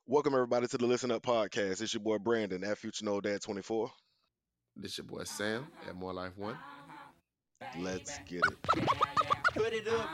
Welcome everybody to the Listen Up podcast. It's your boy Brandon at Future No Dad 24. This your boy Sam at More Life One. Let's get it. Put it up.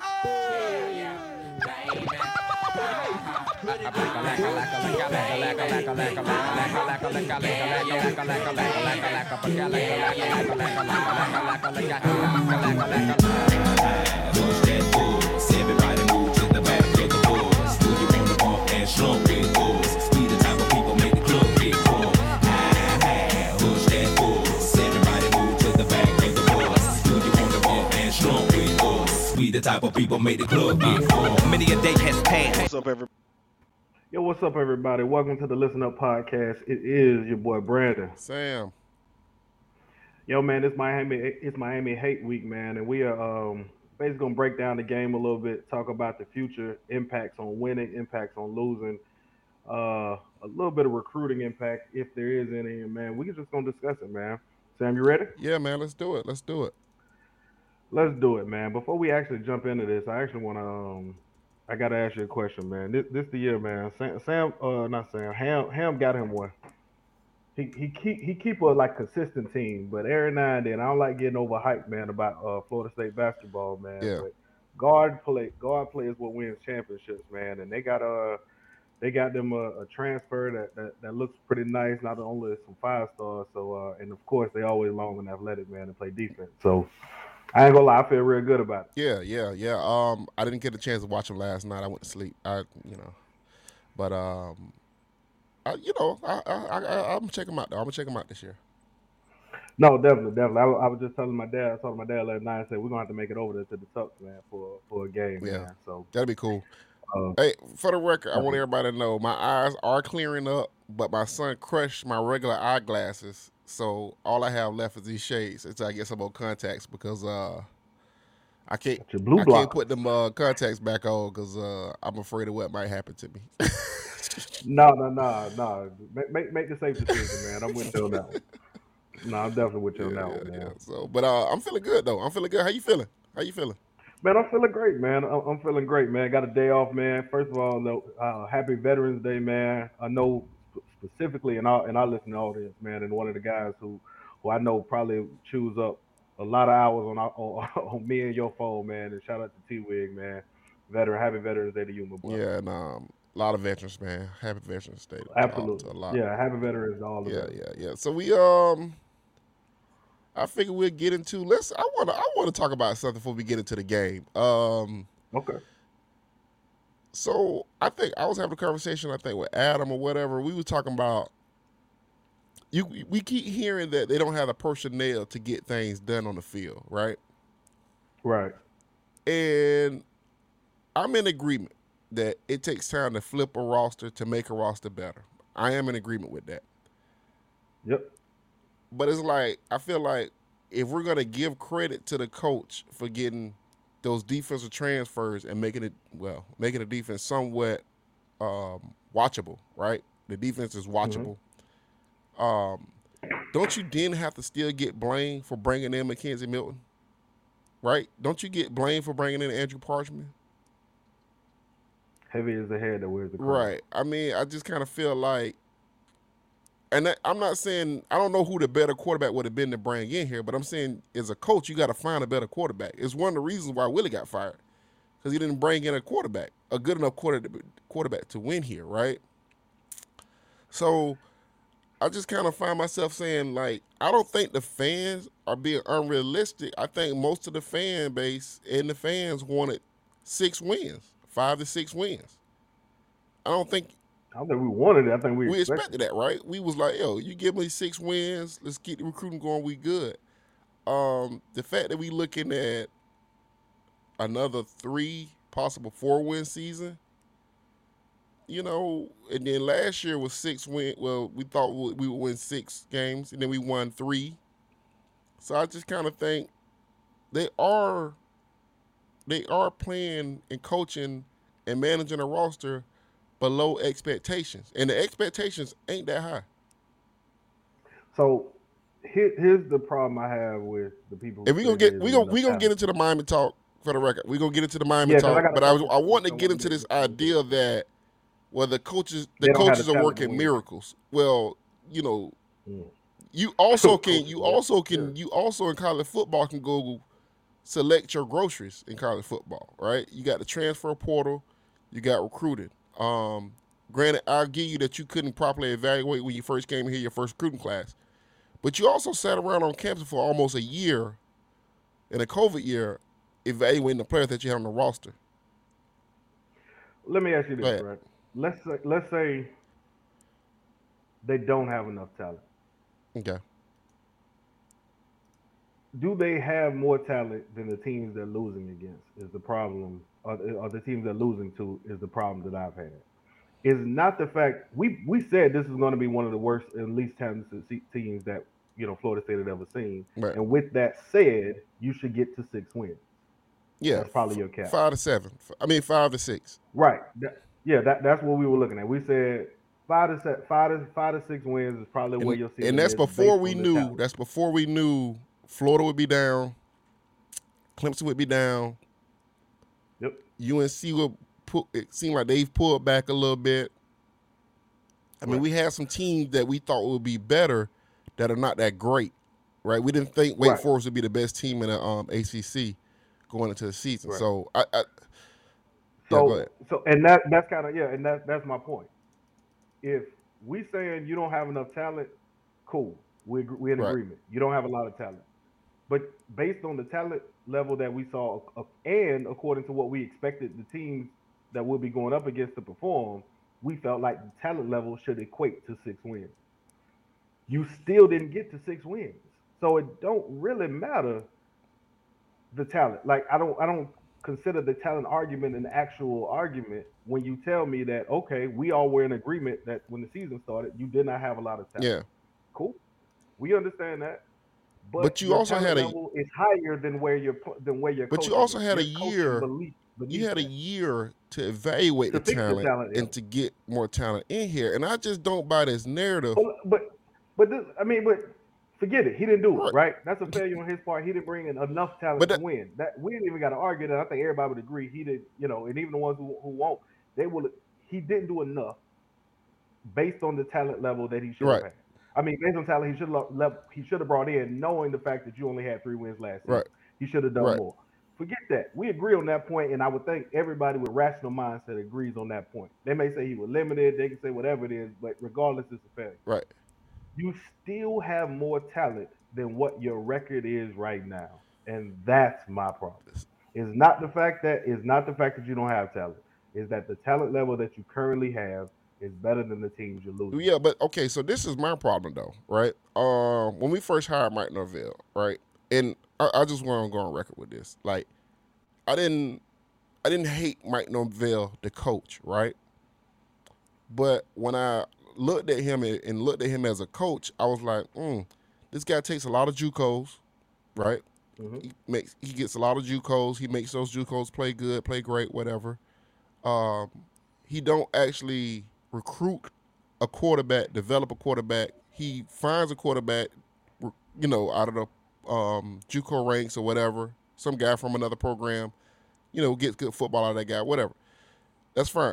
Push that force. Everybody move to the back of the bus. Do you wanna bump and slump with us? We the type of people make the club get full. Push that force. Everybody move to the back of the bus. Do you wanna bump and slump with us? We the type of people make the club get full. Many a day has passed. What's up, everybody? Yo, what's up, everybody? Welcome to the Listen Up podcast. It is your boy Brandon. Sam. Yo, man, it's Miami Hate Week, man, and we are basically gonna break down the game a little bit, talk about the future impacts on winning, impacts on losing, a little bit of recruiting impact if there is any. And man, we can just gonna discuss it, man. Sam, you ready? Yeah, man, let's do it. Let's do it, man. Before we actually jump into this, I actually wanna I gotta ask you a question, man. This the year, man. Ham got him one. He keep a like consistent team, but every now and then I don't like getting overhyped, man, about Florida State basketball, man. Yeah. But guard play is what wins championships, man. And they got them a transfer that looks pretty nice. Not only some 5 stars, so and of course they always long and athletic, man, and play defense. So I ain't gonna lie, I feel real good about it. Yeah. I didn't get a chance to watch him last night. I went to sleep. But I'm check him out though. I'm gonna check him out this year. No, definitely. I was just telling my dad. I told my dad last night. I said we're gonna have to make it over there to the Tucks, man, for a game, Yeah. man. So That'd be cool. uh, Hey, for the record, I want everybody to know my eyes are clearing up, but my son crushed my regular eyeglasses, so all I have left is these shades until I get some more contacts because I can't your blue I block. can't put them contacts back on because I'm afraid of what might happen to me. No. Make the safe decision, man. I'm with you on that one. No, I'm definitely with you on that one, man. Yeah. So, but I'm feeling good though. I'm feeling good. How you feeling? Man, I'm feeling great, man. I'm feeling great, man. Got a day off, man. First of all, happy Veterans Day, man. I know specifically in our listening audience, man, and one of the guys who I know probably chews up a lot of hours on me and your phone, man. And shout out to T-Wig, man. Happy Veterans Day to you, my boy. Yeah, and a lot of veterans, man. Happy Veterans Day. Absolutely. To a lot. Yeah, happy Veterans to all of us. Yeah. So we I figure we'll get into I wanna talk about something before we get into the game. Okay. So I think I was having a conversation with Adam or whatever. We were talking about we keep hearing that they don't have the personnel to get things done on the field, right? Right. And I'm in agreement that it takes time to flip a roster to make a roster better. I am in agreement with that. Yep. But it's like, I feel like if we're going to give credit to the coach for getting those defensive transfers and making the defense somewhat watchable, right? The defense is watchable. Don't you then have to still get blamed for bringing in Mackenzie Milton? Right? Don't you get blamed for bringing in Andrew Parchman? Heavy is the head that wears the crown. Right. I mean, I just kind of feel like, I'm not saying, I don't know who the better quarterback would have been to bring in here, but I'm saying as a coach, you got to find a better quarterback. It's one of the reasons why Willie got fired, because he didn't bring in a good enough quarterback to win here, right? So I just kind of find myself saying, like, I don't think the fans are being unrealistic. I think most of the fan base and the fans wanted 6 wins, 5 to 6 wins. I don't think we wanted it. I think we expected that, right? We was like, yo, you give me 6 wins, let's keep the recruiting going, we good. The fact that we looking at another 3, possible 4-win season, and then last year was 6 win. Well, we thought we would win 6 games, and then we won 3. So I just kind of think they are playing and coaching and managing a roster below expectations, and the expectations ain't that high. So here's the problem I have with the people. And we gonna get into the Miami talk for the record. We gonna get into the Miami talk, I but I want to get into this idea that Well, the coaches They don't have the are talent to working win. miracles. Well, you know, Mm. you also can Coaches, you also in college football can go select your groceries in college football, right? You got the transfer portal, you got recruiting. Granted, I'll give you that you couldn't properly evaluate when you first came here, your first recruiting class, but you also sat around on campus for almost a year, in a COVID year, evaluating the players that you have on the roster. Let me ask you Go this, ahead. right? Let's say they don't have enough talent. Okay. Do they have more talent than the teams they're losing against? Is the problem, or the teams they're losing to is the problem that I've had. Is not the fact we said this is going to be one of the worst and least talented teams that Florida State had ever seen. Right. And with that said, you should get to 6 wins. Yeah. That's probably your cap. 5 to 7. I mean 5 to 6. Right. That's what we were looking at. We said 5 to 6 wins is probably where your season And that's is before based we on the knew. talent. That's before we knew Florida would be down, Clemson would be down. Yep. UNC would it seemed like they've pulled back a little bit. I mean, we had some teams that we thought would be better that are not that great, right? We didn't think Wake Right. Forest would be the best team in the ACC going into the season. Right. So go So ahead. and that's kind of and that's my point. If we saying you don't have enough talent, cool. We're in Right. agreement. You don't have a lot of talent. But based on the talent level that we saw, and according to what we expected the teams that we'll be going up against to perform, we felt like the talent level should equate to 6 wins. You still didn't get to 6 wins, so it don't really matter the talent. Like I don't consider the talent argument an actual argument when you tell me that okay, we all were in agreement that when the season started, you did not have a lot of talent. Yeah. Cool, we understand that. But you your also talent had a- level is higher than where your But you coaching also is. had a Your coaching year. beneath You had a that. year to evaluate To the fix the talent, talent, yeah. and to get more talent in here. And I just don't buy this narrative. But forget it. He didn't do Right. it, right? That's a failure on his part. He didn't bring in enough talent But to win. That we didn't even got to argue that. I think everybody would agree he did. And even the ones who won't, they will. He didn't do enough based on the talent level that he should have Right. had. I mean, based on talent, he should have brought in, knowing the fact that you only had 3 wins last season. Right. He should have done Right. more. Forget that. We agree on that point, and I would think everybody with rational mindset agrees on that point. They may say he was limited, they can say whatever it is, but regardless, it's a failure. Right. You still have more talent than what your record is right now, and that's my problem. It's not the fact that you don't have talent. It's that the talent level that you currently have is better than the teams you're losing. Yeah, but okay, so this is my problem though, right? When we first hired Mike Norvell, right? And I just want to go on record with this. Like, I didn't hate Mike Norvell, the coach, right? But when I looked at him and looked at him as a coach, I was like, this guy takes a lot of JUCOs, right? Mhm. He gets a lot of JUCOs. He makes those JUCOs play good, play great, whatever. He don't actually recruit a quarterback, develop a quarterback. He finds a quarterback, out of the JUCO ranks or whatever. Some guy from another program, gets good football out of that guy, whatever. That's fine.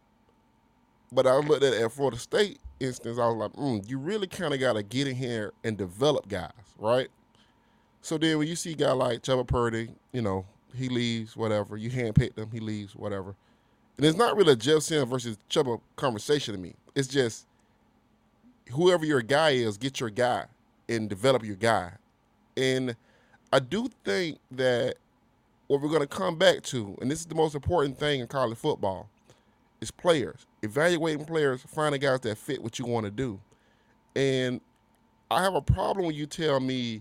But I looked at Florida State instance, I was like, you really kind of got to get in here and develop guys, right? So then when you see a guy like Chuba Purdy, he leaves, whatever. You handpicked him, he leaves, whatever. And it's not really a Jeff Sims versus Chuba conversation to me. It's just whoever your guy is, get your guy and develop your guy. And I do think that what we're going to come back to, and this is the most important thing in college football, is players. Evaluating players, finding guys that fit what you want to do. And I have a problem when you tell me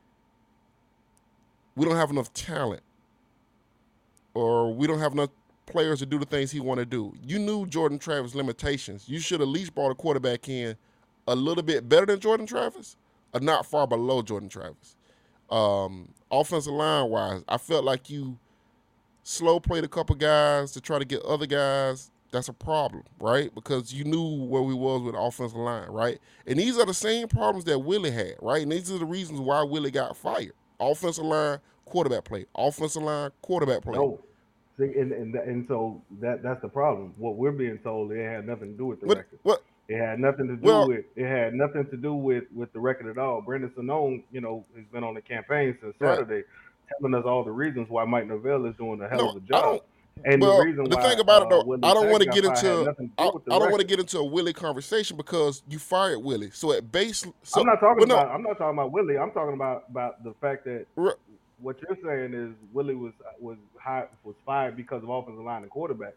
we don't have enough talent or we don't have enough players to do the things he want to do. You knew Jordan Travis' limitations. You should at least brought a quarterback in a little bit better than Jordan Travis or not far below Jordan Travis. Offensive line-wise, I felt like you slow played a couple guys to try to get other guys. That's a problem, right? Because you knew where we was with the offensive line, right? And these are the same problems that Willie had, right? And these are the reasons why Willie got fired. Offensive line, quarterback play. Offensive line, quarterback play. No, See, and so that's the problem. What we're being told, it had nothing to do with the What? record. What? It had nothing to do Well, with the record at all. Brendan Sonnone, has been on the campaign since right. Saturday, telling us all the reasons why Mike Norvell is doing a hell No, of a I job, don't. and the Well, reason the why thing about it though, Willie I don't want to get Tagliafico had into. nothing to I, do with the I don't want to record. get into a Willie conversation because you fired Willie. So at base, so I'm not talking well, no, about. I'm not talking about Willie. I'm talking about the fact that r- what you're saying is Willie was fired because of offensive line and quarterback.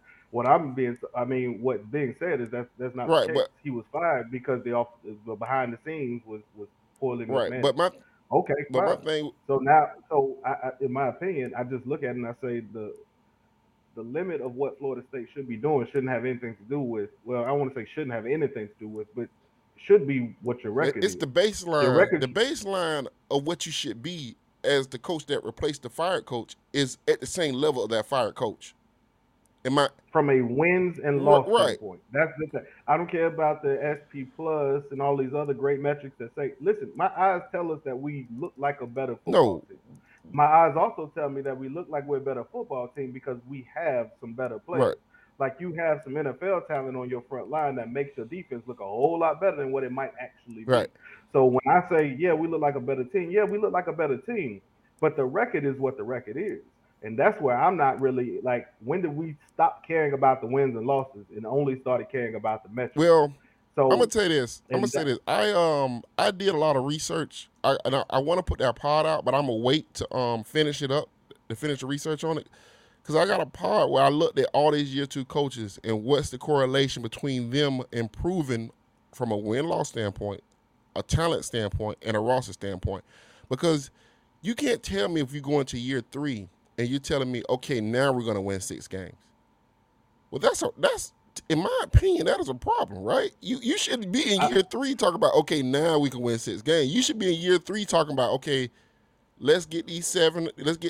What's being said is that's not the right, case. He was fired because the behind the scenes was poorly right. mismanaged. Okay, But my fine. thing, So now, in my opinion, I just look at it and I say the limit of what Florida State should be doing shouldn't have anything to do with. Well, I want to say shouldn't have anything to do with, but should be what your record it's is. the Your baseline. record The baseline of what you should be as the coach that replaced the fired coach is at the same level of that fired coach. Am I from a wins and loss right? standpoint. That's the thing. I don't care about the SP plus and all these other great metrics that say, listen, my eyes tell us that we look like a better football No, team. My eyes also tell me that we look like we're a better football team because we have some better players. right. Like you have some NFL talent on your front line that makes your defense look a whole lot better than what it might actually be. Right. So when I say, yeah, we look like a better team, yeah, we look like a better team. But the record is what the record is. And that's where I'm not really like, when did we stop caring about the wins and losses and only started caring about the metrics? Well, So I'm gonna tell you this. I'm gonna and say that, this. I did a lot of research. I want to put that pod out, but I'm gonna wait to finish it up to finish the research on it, because I got a pod where I looked at all these year 2 coaches and what's the correlation between them improving from a win-loss standpoint, a talent standpoint, and a roster standpoint. Because you can't tell me if you go into year 3 and you're telling me, okay, now we're gonna win 6 games. Well, that's in my opinion, that is a problem, right? You shouldn't be in year 3 talking about, okay, now we can win 6 games. You should be in year 3 talking about, okay, let's get to 7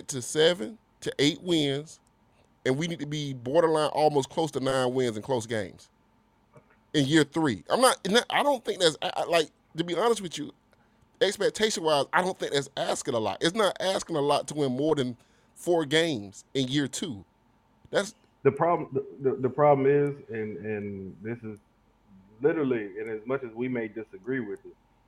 to 8 wins, and we need to be borderline almost close to 9 wins in close games in year 3. I don't think that's, like, to be honest with you, expectation-wise, I don't think that's asking a lot. It's not asking a lot to win more than 4 games in year 2. That's the problem. The problem is, and this is literally, and as much as we may disagree with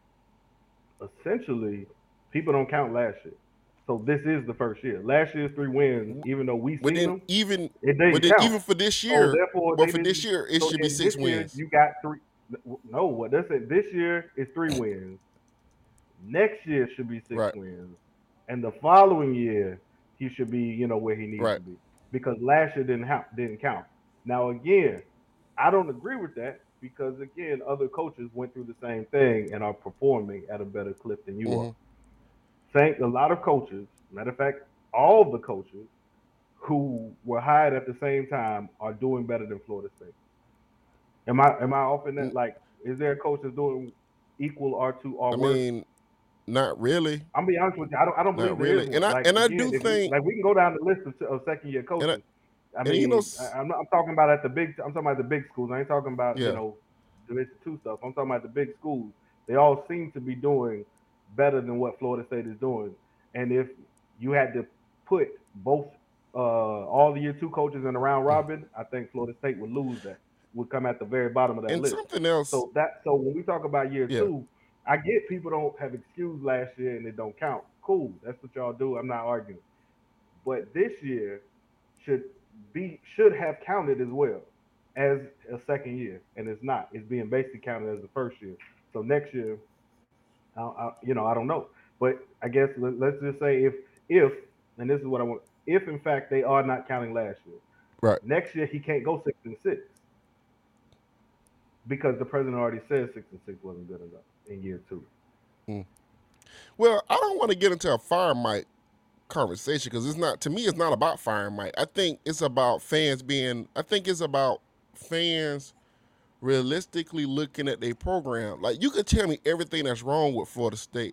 it, essentially, people don't count last year. So this is the first year. Last year's 3 wins, even though we but seen then them, even it but didn't then count. even for this So year, therefore, but they for this didn't. year, it So should be in 6 this year, wins. you got 3. No, what that's it. This year is 3 wins. Next year should be 6 Right. wins, and the following year he should be, where he needs Right. to be, because last year didn't count. Now again, I don't agree with that because again, other coaches went through the same thing and are performing at a better clip than you are. A lot of coaches, matter of fact, all the coaches who were hired at the same time are doing better than Florida State. Am I off in that? Like, is there a coach that's doing equal or I worse? mean, not really. I'm gonna be honest with you. I don't believe Not there really. is And one. I Like, and I again, do think we can go down the list of second year coaches. and you know I'm talking about I'm talking about the big schools. I ain't talking about Yeah. Division 2 stuff. I'm talking about the big schools. They all seem to be doing better than what Florida State is doing. And if you had to put both all the year 2 coaches in a round robin, I think Florida State would lose that. Would come at the very bottom of that and list. something else. So when we talk about year Yeah. 2, I get people don't have excused last year and it don't count. Cool, that's what y'all do. I'm not arguing. But this year should have counted as well as a second year, and it's not. It's being basically counted as the first year. So next year, I don't know. But I guess let's just say if and this is what I want. If in fact they are not counting last year, Right. next year he can't go 6-6 because the president already said 6-6 wasn't good enough in year 2. Well, I don't want to get into a fire Mike conversation because it's not, to me, it's not about firing Mike. I think it's about fans realistically looking at their program. Like, you could tell me everything that's wrong with Florida State,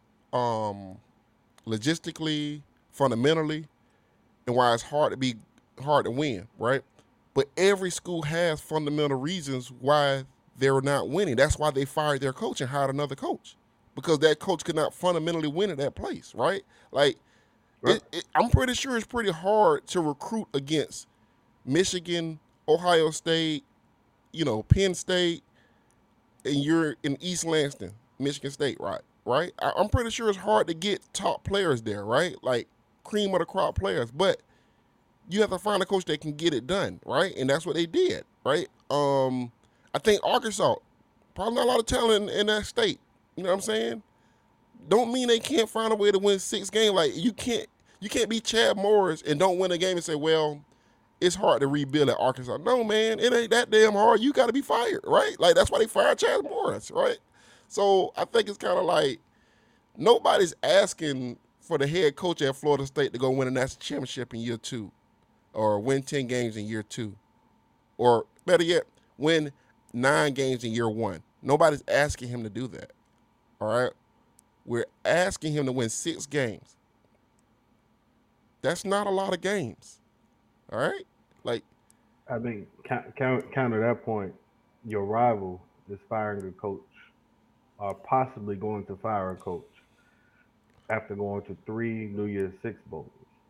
logistically, fundamentally, and why it's hard to win, right? But every school has fundamental reasons why they're not winning. That's why they fired their coach and hired another coach, because that coach could not fundamentally win at that place, right? Like, Right. I'm pretty sure it's pretty hard to recruit against Michigan, Ohio State, Penn State, and you're in East Lansing, Michigan State, right? Right? I'm pretty sure it's hard to get top players there, right? Like cream of the crop players, but you have to find a coach that can get it done, right? And that's what they did, right? I think Arkansas, probably not a lot of talent in that state. You know what I'm saying? Don't mean they can't find a way to win 6 games. Like you can't be Chad Morris and don't win a game and say, well, it's hard to rebuild at Arkansas. No, man, it ain't that damn hard. You got to be fired, right? Like that's why they fired Chad Morris, right? So I think it's kind of like nobody's asking for the head coach at Florida State to go win a national championship in year 2 or win 10 games in year 2 or better yet, win 9 games in year 1. Nobody's asking him to do that, all right? We're asking him to win 6 games. That's not a lot of games, all right? Like, I mean, counter that point, your rival is firing a coach or possibly going to fire a coach after going to 3 New Year's Six bowls.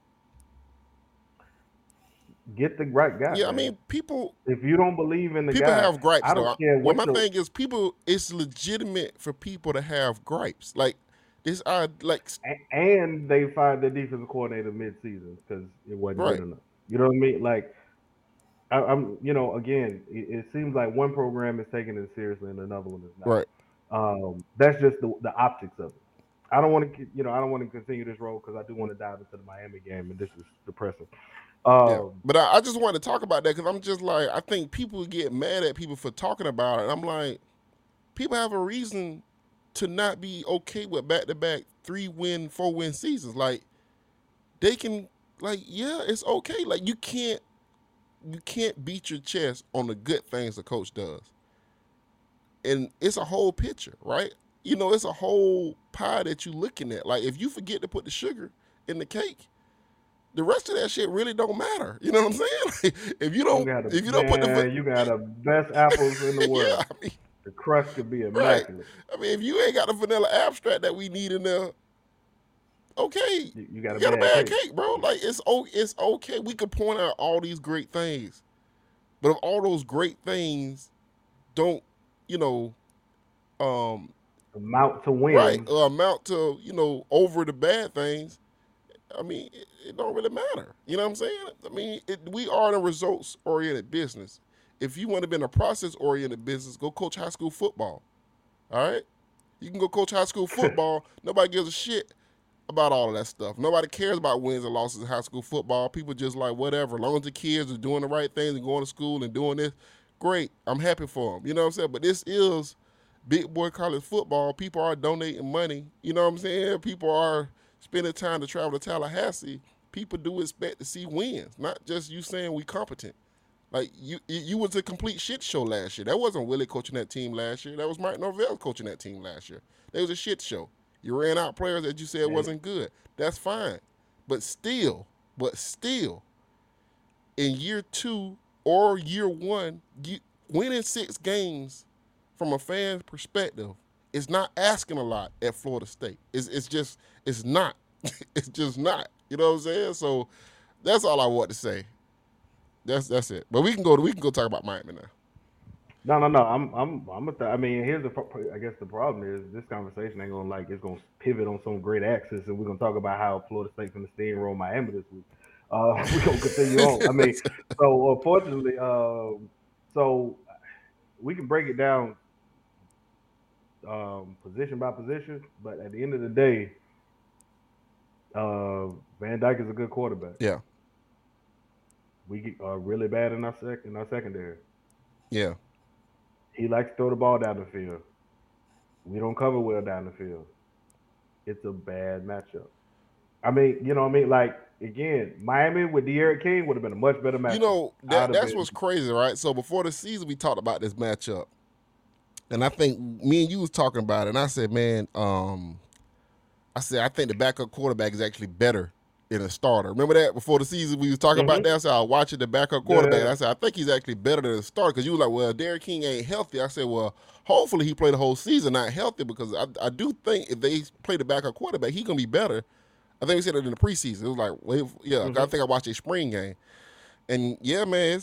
Get the right guy. yeah, I man. mean, people If you don't believe in the people guy, have gripes, I though. don't care Well, what my thing is, it's legitimate for people to have gripes. Like, this, and they fired their defensive coordinator mid-season because it wasn't Right. good enough. You know what I mean? Like, I'm, again, it seems like one program is taking it seriously and another one is not. right. That's just the optics of it. I don't want to, I don't want to continue this road because I do want to dive into the Miami game, and this is depressing. Yeah. But I just wanted to talk about that because I'm just like, I think people get mad at people for talking about it. And I'm like, people have a reason to not be okay with back-to-back 3-win, 4-win seasons. Like, they can, like, yeah, it's okay. Like, you can't beat your chest on the good things the coach does. And it's a whole picture, right? It's a whole pie that you're looking at. Like, if you forget to put the sugar in the cake, the rest of that shit really don't matter. You know what I'm saying? Like, if you don't put the you got the best apples in the world. yeah, I mean, The crust could be right. immaculate. I mean, if you ain't got the vanilla abstract that we need in there, okay, You got a you got a bad bad cake. cake, bro. Like it's okay. We could point out all these great things, but if all those great things don't, Amount to win. right, amount to over the bad things, I mean, it don't really matter. You know what I'm saying? I mean, we are in a results-oriented business. If you want to be in a process-oriented business, go coach high school football. All right? You can go coach high school football. Nobody gives a shit about all of that stuff. Nobody cares about wins and losses in high school football. People just like, whatever. As long as the kids are doing the right things and going to school and doing this, great. I'm happy for them. You know what I'm saying? But this is big boy college football. People are donating money. You know what I'm saying? People are spending time to travel to Tallahassee. People do expect to see wins, not just you saying we competent. Like, you was a complete shit show last year. That wasn't Willie coaching that team last year. That was Mike Norvell coaching that team last year. That was a shit show. You ran out players that you said wasn't good. That's fine. But still, in year 2 or year 1, winning 6 games from a fan's perspective is not asking a lot at Florida State. It's not. It's just not. You know what I'm saying? So that's all I want to say. That's it. But we can go talk about Miami now. No. I mean, I guess the problem is this conversation ain't gonna it's gonna pivot on some great axis, and we're gonna talk about how Florida State's gonna steamroll Miami this week. We're gonna continue on. I mean, so unfortunately, so we can break it down position by position, but at the end of the day, Van Dyke is a good quarterback. Yeah. We are really bad in our secondary. Yeah. He likes to throw the ball down the field. We don't cover well down the field. It's a bad matchup. I mean, you know what I mean? Like, again, Miami with De'Aaron King would have been a much better matchup. That's what's crazy, right? So before the season, we talked about this matchup. And I think me and you was talking about it, and I said, man, I think the backup quarterback is actually better than a starter. Remember that before the season we was talking about that? I said, I was watching the backup quarterback. And I said, I think he's actually better than a starter because you were like, well, Derrick King ain't healthy. I said, well, hopefully he played the whole season not healthy because I do think if they play the backup quarterback, he's going to be better I think we said it in the preseason. It was like, I think I watched a spring game, and yeah, man,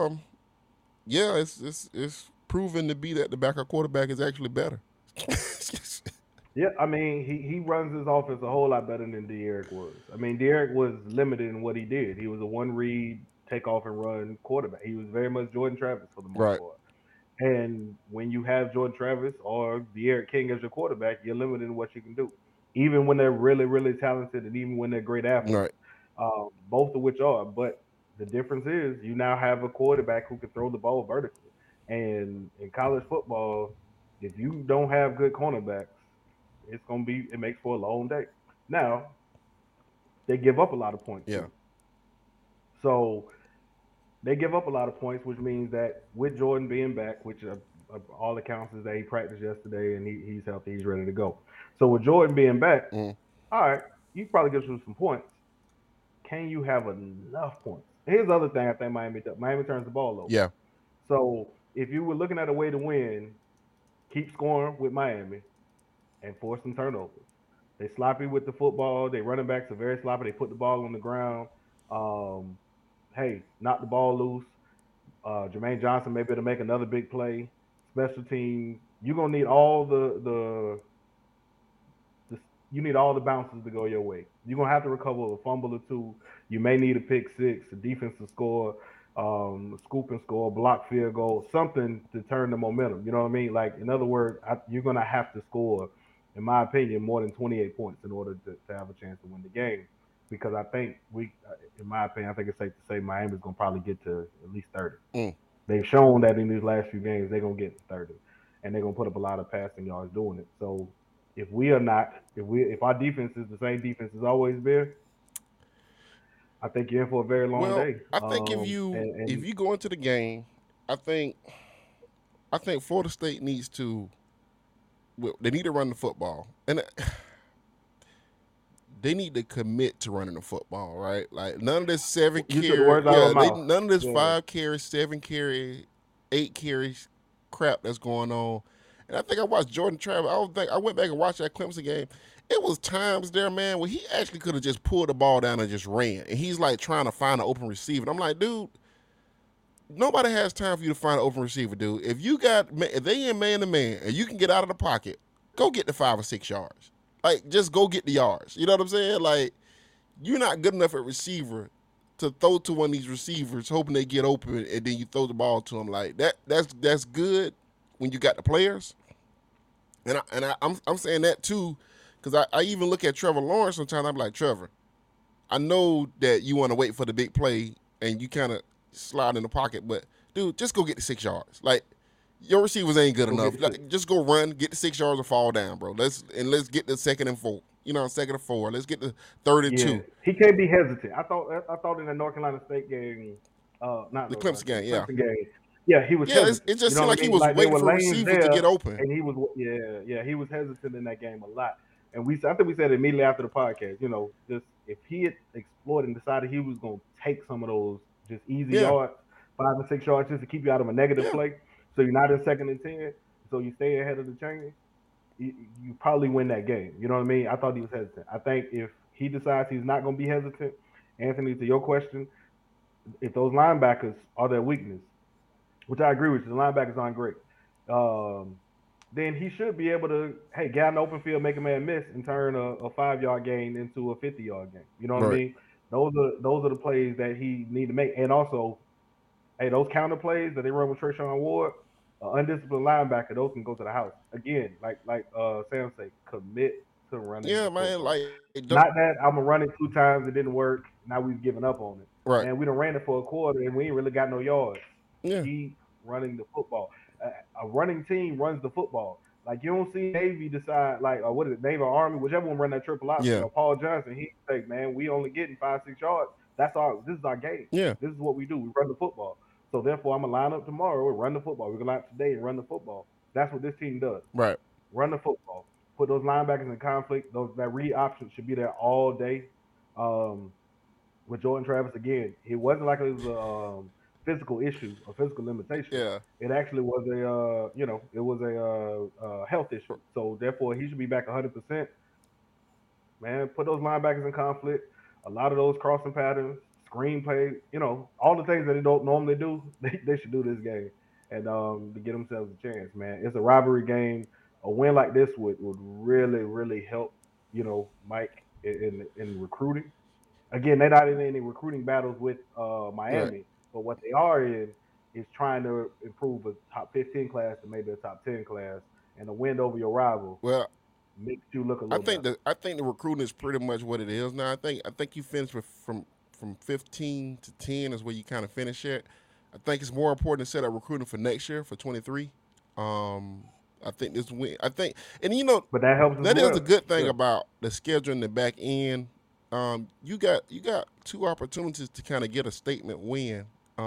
it's proven to be that the backup quarterback is actually better. Yeah, I mean, he runs his offense a whole lot better than De'Aaron was. I mean, De'Aaron was limited in what he did. He was a one read, take off and run quarterback. He was very much Jordan Travis for the most Right. part. And when you have Jordan Travis or De'Aaron King as your quarterback, you're limited in what you can do. Even when they're really, really talented, and even when they're great athletes, Right. both of which are. But the difference is you now have a quarterback who can throw the ball vertically. And in college football, if you don't have good cornerbacks, it makes for a long day. Now, they give up a lot of points Yeah. too. So they give up a lot of points, which means that with Jordan being back, which all accounts is that he practiced yesterday and he's healthy, he's ready to go. So with Jordan being back, Mhm. all right, you probably get some points. Can you have enough points? Here's the other thing I think Miami does. Miami turns the ball over. Yeah. So if you were looking at a way to win, keep scoring with Miami and force some turnovers. They sloppy with the football. They running backs are very sloppy. They put the ball on the ground. Um, hey, knock the ball loose. Jermaine Johnson maybe to make another big play. Special teams. You're gonna need all the you need all the bounces to go your way. You're gonna have to recover a fumble or two. You may need a pick six, a defensive score, scoop and score, block field goal, something to turn the momentum. You know what I mean? Like in other words, you're gonna have to score, in my opinion, more than 28 points in order to have a chance to win the game. Because I think in my opinion, I think it's safe to say Miami's gonna probably get to at least 30. Mm. They've shown that in these last few games they're gonna get to 30, and they're gonna put up a lot of passing yards doing it. So if our defense is the same defense as always been, I think you're in for a very long Well, day. I think if you go into the game, I think Florida State needs to. Well, they need to run the football, and they need to commit to running the football, right? Like none of this 7 You took carry, the words out of my mouth. none of this Yeah. 5 carry, 7 carry, 8 carries crap that's going on. And I think I watched Jordan Travis. I went back and watched that Clemson game. It was times there, man, where he actually could have just pulled the ball down and just ran. And he's like trying to find an open receiver. And I'm like, dude, nobody has time for you to find an open receiver, dude. If they in man to man and you can get out of the pocket, go get the 5 or 6 yards. Like, just go get the yards. You know what I'm saying? Like, you're not good enough at receiver to throw to one of these receivers hoping they get open and then you throw the ball to them. Like, that's good when you got the players. And I'm saying that too, because I even look at Trevor Lawrence sometimes. I'm like, Trevor, I know that you want to wait for the big play and you kind of slide in the pocket, but dude, just go get the 6 yards. Like, your receivers ain't good enough. Like, just go run, get the 6 yards, or fall down, bro. Let's get the 2nd and 4. You know, 2nd and 4. Let's get the 3rd and 2. He can't be hesitant. I thought in the North Carolina State game, not The Clemson game, yeah. Clemson game. Yeah, he was. Yeah, hesitant. it just You know seemed like what I he mean? was Like, waiting there for were a lanes receiver to there, get open. and he was hesitant in that game a lot. And I think we said immediately after the podcast, you know, just if he had explored and decided he was going to take some of those just easy yards, 5 and 6 yards, just to keep you out of a negative play, so you're not in 2nd and 10, so you stay ahead of the chain, you probably win that game. You know what I mean? I thought he was hesitant. I think if he decides he's not going to be hesitant, Anthony, to your question, if those linebackers are their weakness, which I agree with you, the linebackers aren't great, then he should be able to, get out in the open field, make a man miss, and turn a 5-yard gain into a 50-yard gain. You know what I mean? Those are the plays that he need to make. And also, those counter plays that they run with Treshaun Ward, undisciplined linebacker, those can go to the house. Again, like Sam say, commit to running. Yeah, the man. football. Like, Not that I'm gonna run it 2 times, it didn't work. Now we've given up on it. Right. And we done ran it for a quarter, and we ain't really got no yards. Yeah. Keep running the football. A running team runs the football. Like, you don't see Navy decide, like, what is it, Navy or Army, whichever one run that triple option. Yeah. You know, Paul Johnson, he say, man, we only getting 5-6 yards. This is our game. Yeah. This is what we do. We run the football. So therefore, I'm gonna line up tomorrow and run the football. We're gonna line up today and run the football. That's what this team does. Right. Run the football. Put those linebackers in conflict. That read option should be there all day. With Jordan Travis, again, it wasn't like it was a physical issue or physical limitation. Yeah. It actually was a health issue. So therefore, he should be back 100%. man. Put those linebackers in conflict. A lot of those crossing patterns, screenplay, all the things that they don't normally do, they should do this game, and to get themselves a chance, man. It's a rivalry game. A win like this would really really help, Mike in recruiting. Again, they're not in any recruiting battles with Right. Miami, but what they are in is trying to improve a top 15 class to maybe a top 10 class, and a win over your rival Well, makes you look a I little think better. the recruiting is pretty much what it is now. I think you finish with from 15 to 10 is where you kind of finish at. I think it's more important to set up recruiting for next year for 23. Um, I think this win. I think, and But that helps as that is the well. good thing Yeah. about the schedule in the back end. You got two opportunities to kind of get a statement win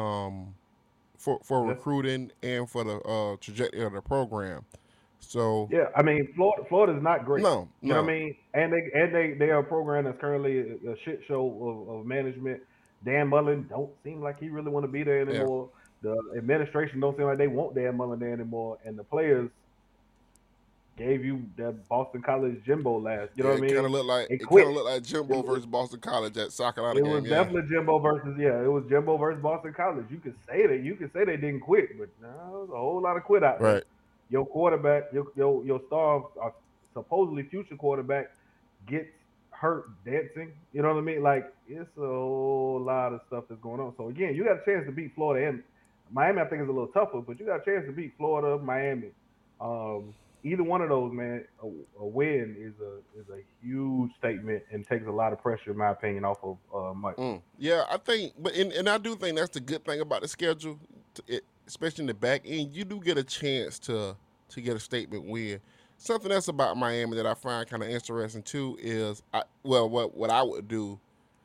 for Yeah. recruiting and for the trajectory of the program. So Yeah, I mean, Florida's not great. no, You know what no, I mean? And they are a program that's currently a shit show of management. Dan Mullen don't seem like he really want to be there yeah. anymore. The administration don't seem like they want Dan Mullen there anymore. And the players gave you that Boston College Jimbo last. You know Yeah, what I it kind mean? of looked like They it kind quit. of looked like It Jimbo was, versus Boston College at South Carolina it was game. Yeah, definitely Jimbo versus it was Jimbo versus Boston College. You could say that. You could say they didn't quit, but no, there's a whole lot of quit out there. right. Your quarterback, your star, supposedly future quarterback, gets hurt dancing. You know what I mean? Like it's a whole lot of stuff that's going on. So again, you got a chance to beat Florida and Miami. I think is a little tougher, but you got a chance to beat Florida, Miami. Um, Either one of those, man, a win is a huge statement and takes a lot of pressure, in my opinion, off of Mike. Yeah, I think, and I do think that's the good thing about the schedule, especially in the back end. You do get a chance to get a statement win. Something else about Miami that I find kind of interesting too is, what I would do,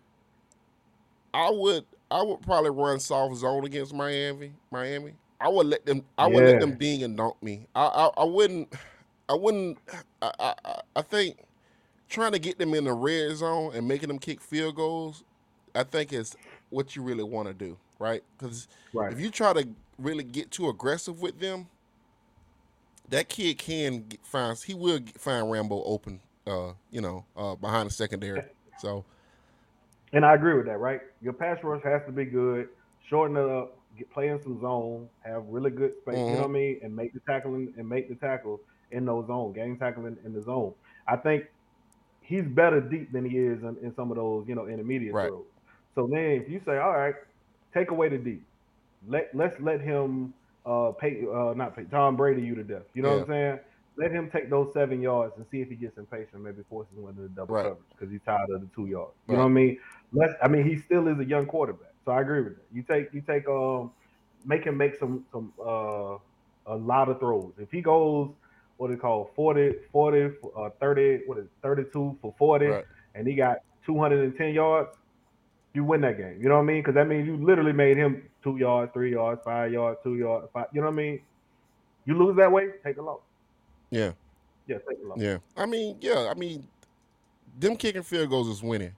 I would probably run soft zone against Miami. Miami, I would let them Yeah, ding and dunk me. I wouldn't. I think trying to get them in the red zone and making them kick field goals, I think is what you really want to do, right? Because right. if you try to really get too aggressive with them, that kid he will find Rambo open, behind the secondary. So And I agree with that, right? Your pass rush has to be good. Shorten it up, play in some zone, have really good space. You know hmm what I mean, and make the tackle in those zone, game tackling in the zone. I think he's better deep than he is in some of those, intermediate right, throws. So then, if you say, all right, take away the deep, let's let him pay not pay Tom Brady you to death. You know what yeah, I'm saying? Let him take those 7 yards and see if he gets impatient. Maybe forces him into the double right, coverage because he's tired of the 2 yards. You know what right, I mean? I mean, he still is a young quarterback, so I agree with that. You take make him make some a lot of throws. If he goes what they call 30, what is it, 32 for 40, right. and he got 210 yards, you win that game. You know what I mean? Because that means you literally made him 2 yards, 3 yards, 5 yards, 2 yards, five. You know what I mean? You lose that way, take the loss. Yeah, Yeah, take the loss. yeah. I mean, them kicking field goals is winning.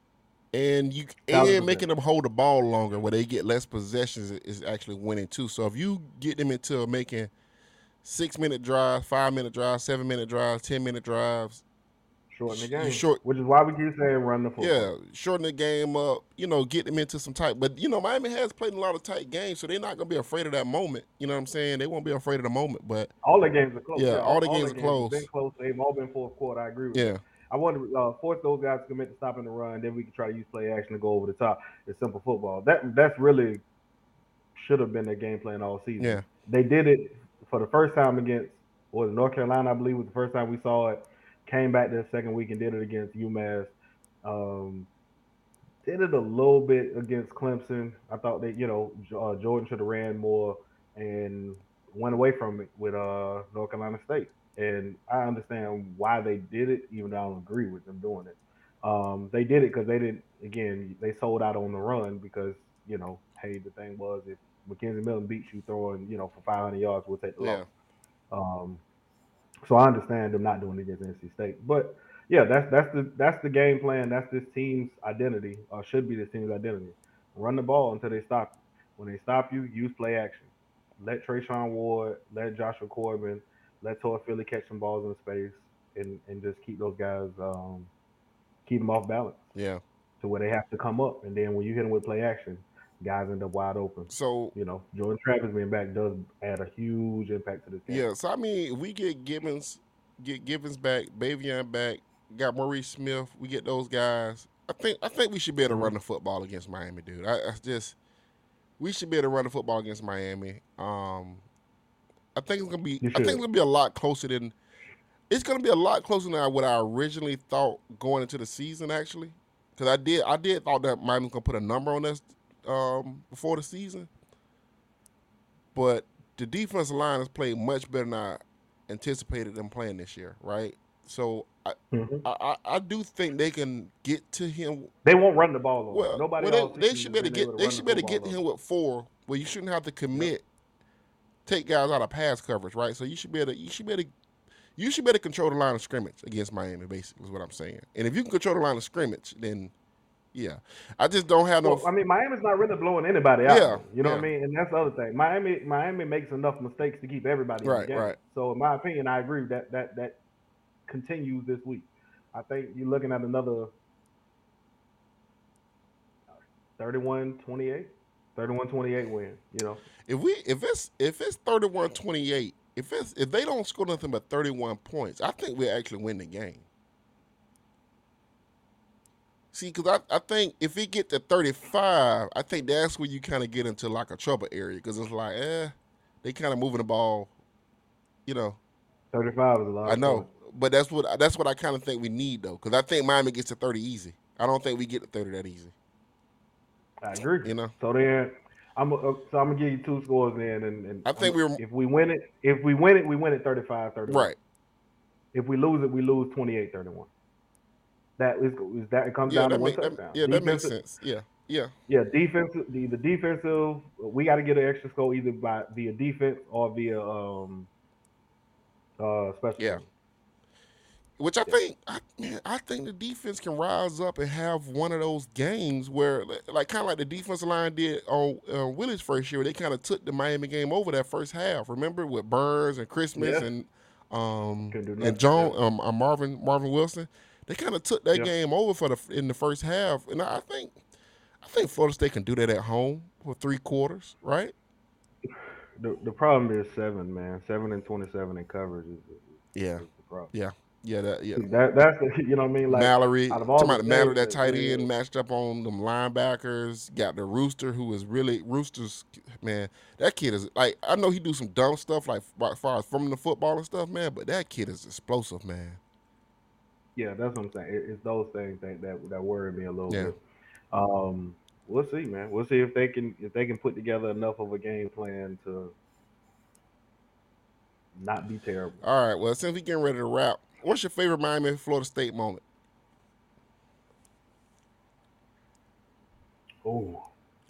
And 1,000%. making them hold the ball longer where they get less possessions is actually winning too. So if you get them into making 6 minute drives, 5 minute drives, 7 minute drives, 10 minute drives, Shorten the you game, short which is why we keep saying run the yeah, football. shorten the game up, get them into some tight. But Miami has played in a lot of tight games, so they're not gonna be afraid of that moment. You know what I'm saying? They won't be afraid of the moment. But All the games are close. yeah, Yeah, all the all games the are games have been close. close. They've all been fourth quarter. I agree with that. Yeah, I want to force those guys to commit to stopping the run. Then we can try to use play action to go over the top. It's simple football. That's really should have been their game plan all season. yeah, They did it for the first time against North Carolina, I believe was the first time we saw it. Came back the second week and did it against UMass. Um, did it a little bit against Clemson. I thought that Jordan should have ran more and went away from it with North Carolina State. And I understand why they did it, even though I don't agree with them doing it. They did it because they didn't. Again, they sold out on the run because hey, the thing was if Mackenzie Milton beats you throwing for 500 yards, we'll take the loss. yeah, Um, so I understand them not doing it against NC State, but yeah, that's the game plan. That's this team's identity, or should be this team's identity. Run the ball until they stop you. When they stop you, use play action. Let Trayshawn Ward, let Joshua Corbin, let Todd Philly catch some balls in space, and just keep those guys keep them off balance Yeah. to where they have to come up, and then when you hit them with play action, guys end up wide open. So Jordan Travis being back does add a huge impact to this game. yeah. So I mean, if we get Gibbons back, Bavion back, got Maurice Smith, we get those guys. I think we should be able to run the football against Miami, dude. We should be able to run the football against Miami. I think it's gonna be. I think it's gonna be a lot closer than. It's gonna be a lot closer than what I originally thought going into the season, actually, because I did thought that Miami was gonna put a number on us before the season, but the defensive line has played much better than I anticipated them playing this year, right? So I do think they can get to him. They won't run the ball over. Well, Nobody they should be able to get to him with 4, where you shouldn't have to commit, take guys out of pass coverage, right? So you should be able to control the line of scrimmage against Miami, basically, is what I'm saying. And if you can control the line of scrimmage, then yeah. I just don't have no. Well, I mean, Miami's not really blowing anybody out. Yeah, You know what I mean? And that's the other thing. Miami makes enough mistakes to keep everybody in the game. Right. So in my opinion, I agree that continues this week. I think you're looking at another 31-28 win. If it's 31-28, if they don't score nothing but 31 points, I think we actually win the game. See, because I think if we get to 35, I think that's where you kind of get into like a trouble area, because it's like, they kind of moving the ball, 35 is a lot. I know, but that's what I kind of think we need, though, because I think Miami gets to 30 easy. I don't think we get to 30 that easy. I agree. So then I'm gonna give you 2 scores then, and I think if we win it, we win it 35-31. Right. If we lose it, we lose 28-31. It comes down to one touchdown. That makes sense. Yeah. Yeah, defensive. The defensive, we got to get an extra score either via defense or via special. Yeah. teams. Which I think the defense can rise up and have one of those games where, like, kind of like the defensive line did on Willie's first year. They kind of took the Miami game over that first half. Remember, with Burns and Christmas and Marvin Wilson. They kind of took that game over in the first half, and I think Florida State can do that at home for 3 quarters, right? The problem is 7, man. 7 and 27 in coverage is the problem. Yeah. That's the, you know what I mean. Like Mallory, out of all the Mallory, that games tight end matched up on them linebackers. Got the Rooster, who is really Rooster's man. That kid is like, I know he do some dumb stuff like as far as from the football and stuff, man. But that kid is explosive, man. Yeah, that's what I'm saying. It's those things that worry me a little bit. We'll see, man. We'll see if they can put together enough of a game plan to not be terrible. All right. Well, since we getting ready to wrap, what's your favorite Miami Florida State moment? Oh,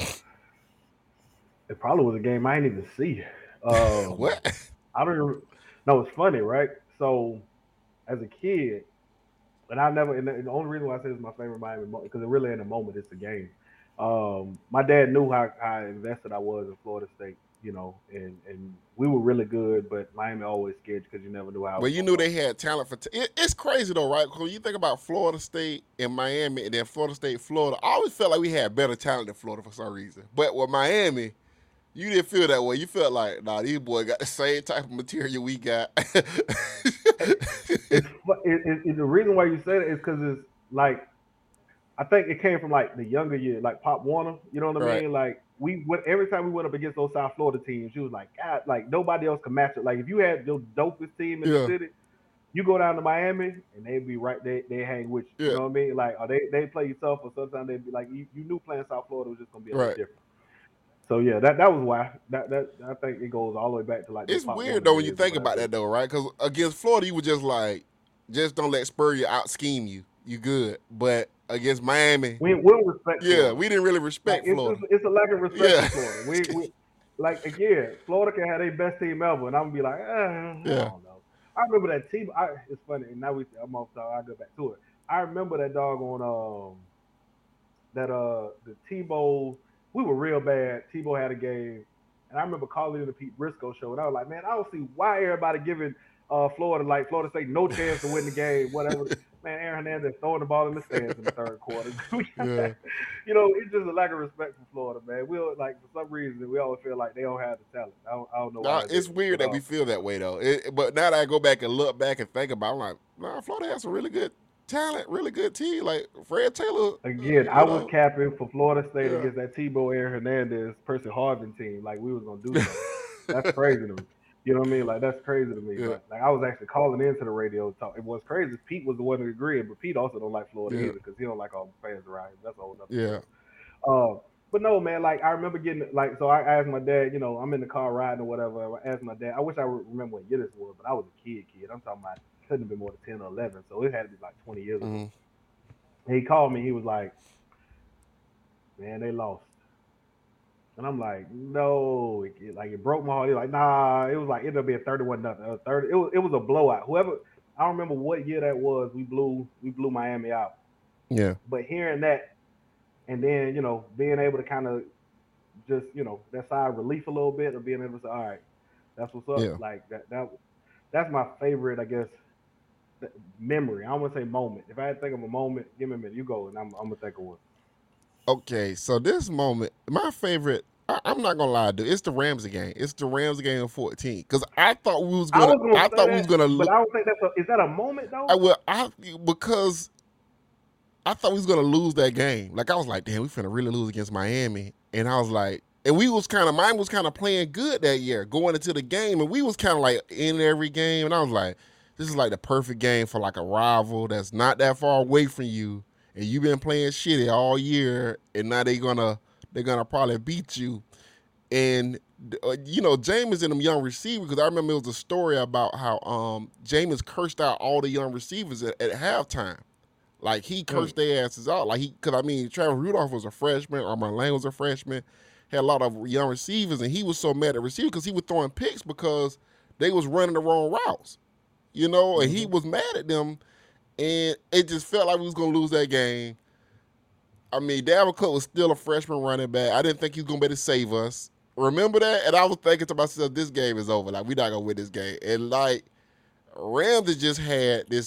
it probably was a game I didn't even see. What? I don't even. No, it's funny, right? So, as a kid, and the only reason why I say it's my favorite Miami moment, because it really ain't a moment, it's a game. My dad knew how invested I was in Florida State, and we were really good, but Miami always scared because you never knew how. Well, you knew they had talent for. It's crazy though, right? Because you think about Florida State and Miami, and then Florida State, Florida. I always felt like we had better talent than Florida for some reason. But with Miami, you didn't feel that way. You felt like, nah, these boys got the same type of material we got. It's the reason why you say that is because it's like, I think it came from like the younger year, like Pop Warner. You know what I mean? Like every time we went up against those South Florida teams, you was like, God, like nobody else can match it. Like if you had your dopest team in the city, you go down to Miami and they'd be right there. They hang with you. You know what I mean? Like, or they play you tough, or sometimes they'd be like, you knew playing South Florida was just gonna be a little different. So yeah, that was why that I think it goes all the way back to like. It's weird though when you think about that though, right? Because against Florida, you were just like, just don't let Spurrier out scheme you. You good, but against Miami, we don't respect. Florida. We didn't really respect Florida. It's a lack of respect for Florida. We like again, Florida can have their best team ever, and I'm gonna be like, I don't know. I remember that team. It's funny, and now I'm off. I go back to it. I remember that doggone the Tebow. We were real bad. Tebow had a game, and I remember calling in the Pete Briscoe show, and I was like, man, I don't see why everybody giving Florida State no chance to win the game, whatever. Man, Aaron Hernandez throwing the ball in the stands in the third quarter. Yeah. It's just a lack of respect for Florida, man. We'll like for some reason we always feel like they don't have the talent. I don't know why. Nah, it's weird that we feel that way though. But now that I go back and look back and think about it, I'm like, nah, Florida has some really good talent, really good team. Like Fred Taylor. Again, I was know. capping for Florida State Yeah. against that Tebow Aaron Hernandez Percy Harvin team. Like we was gonna do something. That's crazy to me. You know what I mean? Like that's crazy to me. Yeah. But like I was actually calling into the radio talk. It was crazy. Pete was the one that agreed, but Pete also don't like Florida Yeah. either because he don't like all the fans around him. That's a whole nother Yeah. But no, man, like I remember getting like so I asked my dad, I'm in the car riding or whatever. I asked my dad, I wish I would remember what year this was, but I was a kid. I'm talking about couldn't have been more than 10 or 11, so it had to be like 20 years ago. Mhm. And he called me, he was like, man, they lost. And I'm like, no, it broke my heart. He was like, nah, it was like, it ended up being 31-0. 30, it was a blowout. Whoever, I don't remember what year that was, we blew Miami out. Yeah. But hearing that, and then, being able to kind of just, that sigh of relief a little bit of being able to say, all right, that's what's up. Yeah. Like that's my favorite, I guess, memory. I don't want to say moment. If I had to think of a moment, give me a minute. You go, and I'm gonna think of one. Okay, so this moment, my favorite. I'm not gonna lie, dude. It's the Ramsey game. It's the Ramsey game in 14. Because I thought we was gonna. I thought we was gonna. But I don't think is that a moment though? Because I thought we was gonna lose that game. Like I was like, damn, we finna really lose against Miami. And I was like, and mine was kind of playing good that year, going into the game, and we was kind of like in every game. And I was like, this is like the perfect game for like a rival that's not that far away from you. And you've been playing shitty all year, and now they're gonna probably beat you. And Jameis and them young receivers, because I remember it was a story about how Jameis cursed out all the young receivers at halftime. Like he cursed their asses out. Like Travis Rudolph was a freshman, Armand Lane was a freshman, had a lot of young receivers, and he was so mad at receivers because he was throwing picks because they was running the wrong routes. And he was mad at them. And it just felt like we was going to lose that game. I mean, Dalvin Cook was still a freshman running back. I didn't think he was going to be able to save us. Remember that? And I was thinking to myself, this game is over. Like, we're not going to win this game. And, like, Ramsey just had this,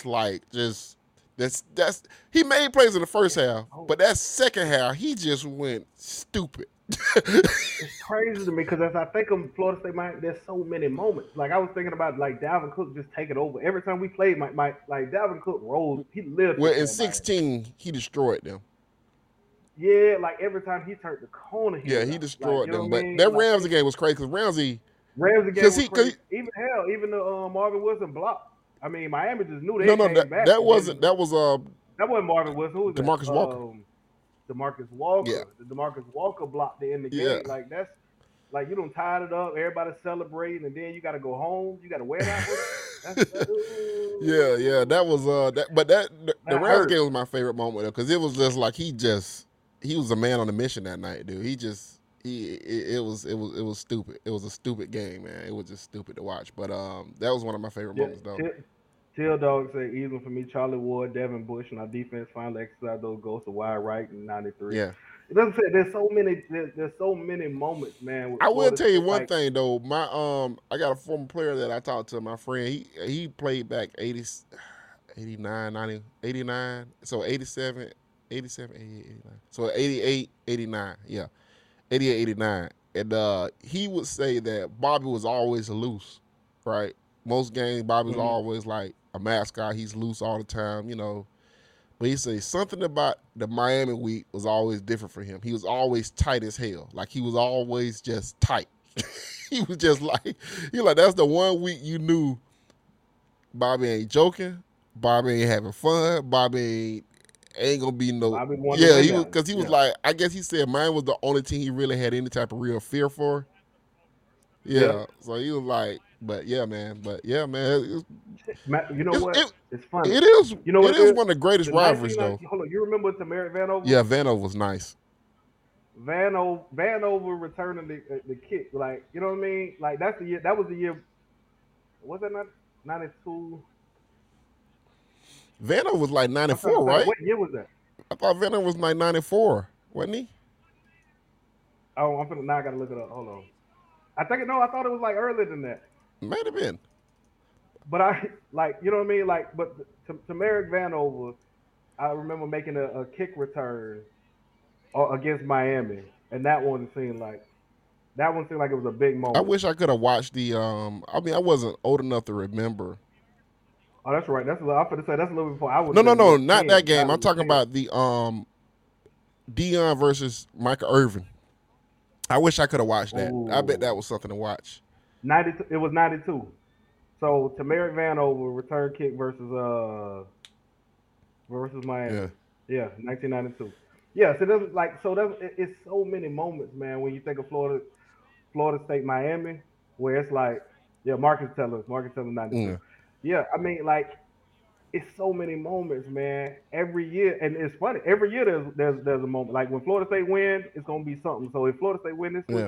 he made plays in the first half, but that second half, he just went stupid. It's crazy to me because as I think of Florida State, there's so many moments. Like I was thinking about like Dalvin Cook just taking over every time we played. Like Dalvin Cook rolled. He lived. Well, in 16, he destroyed them. Yeah, like every time he turned the corner, he destroyed them. But that Ramsey game was crazy because Ramsey game was crazy. Even the Marvin Wilson block. I mean, Miami just knew they came back. That wasn't Marvin Wilson. Who was DeMarcus Walker. DeMarcus Walker. Yeah. The DeMarcus Walker blocked to end the game. Like that's like you done tied it up. Everybody's celebrating, and then you got to go home. You got to wear that. Yeah. That was the Rams game was my favorite moment because it was just like he was a man on a mission that night, dude. It was stupid. It was a stupid game, man. It was just stupid to watch. But that was one of my favorite moments, though. Till Dog said, even for me, Charlie Ward, Devin Bush, and our defense finally exercised those goals to wide right in '93. Yeah. It doesn't say there's so many moments, man. I will tell you one thing though. I got a former player that I talked to, my friend. He played back 89, 90, 89. So 87, 88, 89. So 88, 89. Yeah. 88, 89. And he would say that Bobby was always loose, right? Most games, Bobby's always like a mascot. He's loose all the time, But he said something about the Miami week was always different for him. He was always tight as hell. Like he was always just tight. He was just like, that's the one week you knew Bobby ain't joking. Bobby ain't having fun. Bobby ain't gonna be no. Because he was like, I guess he said mine was the only team he really had any type of real fear for. Yeah. So he was like, but yeah, man. You know what? It's funny. It is. You know what? It is one of the greatest rivalries, though. Hold on. You remember Tamarick Vanover? Yeah, Vanover was nice. Vanover returning the kick, like you know what I mean? Like that's the year. That was the year. Was that not 92? Vanover was like 94, right? What year was that? I thought Vanover was like 94, wasn't he? Oh, now I gotta look it up. Hold on. I thought it was like earlier than that. Might have been. but I like, you know what I mean? Like, but to Merrick Vanover, I remember making a kick return against Miami, and that one seemed like it was a big I moment. wish I could have watched the. I mean, I wasn't old enough to remember. Oh, that's right. That's what I'm gonna say. That's a little bit before I would No, have no, been no, what, not 10. that game. I I'm was talking 10. about the Dion versus Michael Irvin. I wish I could have watched that. I bet that Ooh. was something to watch. 92. It was 92. So Tamarick Vanover return kick versus Yeah, Miami. Yeah, 1992. Yeah, so there's like it's so many moments, man. When you think of Florida State, Miami, where it's like, yeah, Marcus Tellers, 92. yeah, Yeah, I mean, like it's so many moments, man. Every year, and it's funny. Every year there's a moment. Like when Florida State win, it's gonna be something. So if Florida State win this week, yeah,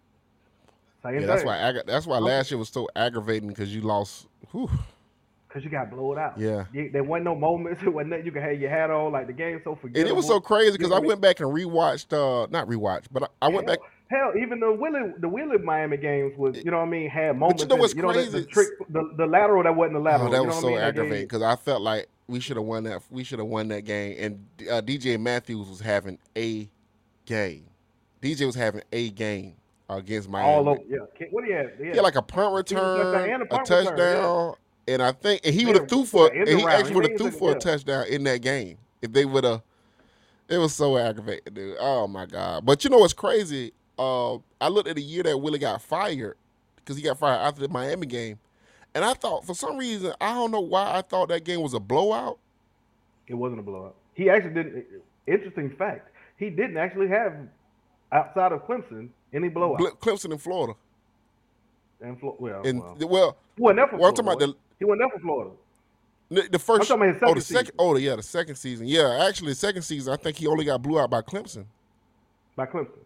same yeah. That's thing. why. That's why last year was so aggravating because you lost. Whew, Cause you got blowed out. yeah, There wasn't no moments. It wasn't nothing you could have your hat on. Like the game's so and it was so forgettable. crazy You because know I what I mean? went back and rewatched. Not rewatched, but I went back. Hell, even the Willie Miami games was, you know what I mean, had But you moments know in what's it. You know the crazy? trick, the lateral that wasn't the Oh, lateral. that You was know what I so mean? That aggravating gave because I felt like we should have won that. We should have won that game. And DJ Matthews was having a game. DJ was having a game against all Miami. over. Yeah. What he had? He had like a punt Receiving touchdown return, and a a punt return. Yeah. touchdown, and I think and he would Made have threw like for an end and he around. actually would have threw for a Yeah. touchdown in that game if they would have. It was so aggravating, dude. Oh my god! But you know what's crazy? I looked at the year that Willie got fired because he got fired after the Miami game, and I thought for some reason I don't know why I thought that game was a blowout. It wasn't a blowout. He actually didn't. Interesting fact. He didn't actually have outside of Clemson any blowout. Clemson in Florida, And and well, well, he wasn't there for well I'm Florida. talking about He wasn't there for Florida. the first. I'm talking about his Oh, second the second. season. Oh, yeah, the second season. Yeah, actually, the second season I think he only got blew out by Clemson. By Clemson.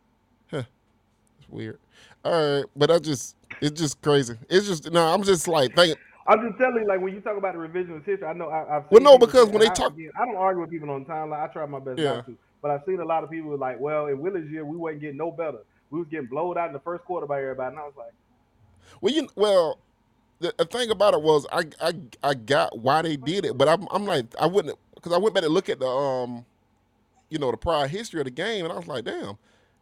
It's weird. All right, but it's just crazy. It's just no. I'm just like thinking. I'm just telling you, like when you talk about the revisionist history, I know I've seen Well, no, people because say, when they talk, again, I don't argue with people on the timeline. I try my best yeah. not to, but I've seen a lot of people like, well, in Willie's year, we wasn't getting no better. We was getting blowed out in the first quarter by everybody, and I was like, Well, the thing about it was I got why they did it, but I'm like I wouldn't because I went back to look at the the prior history of the game, and I was like, damn,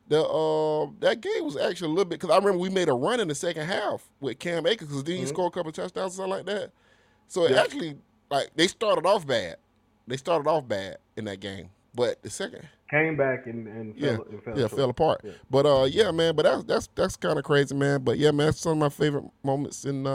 that game was actually a little bit because I remember we made a run in the second half with Cam Akers because then he scored a couple of touchdowns or something like that. So it Yeah. actually like they started off bad. They started off bad in that game, but the second came back and fell apart. Yeah. But yeah, man. But that's kind of crazy, man. But yeah, man, that's some of my favorite moments. And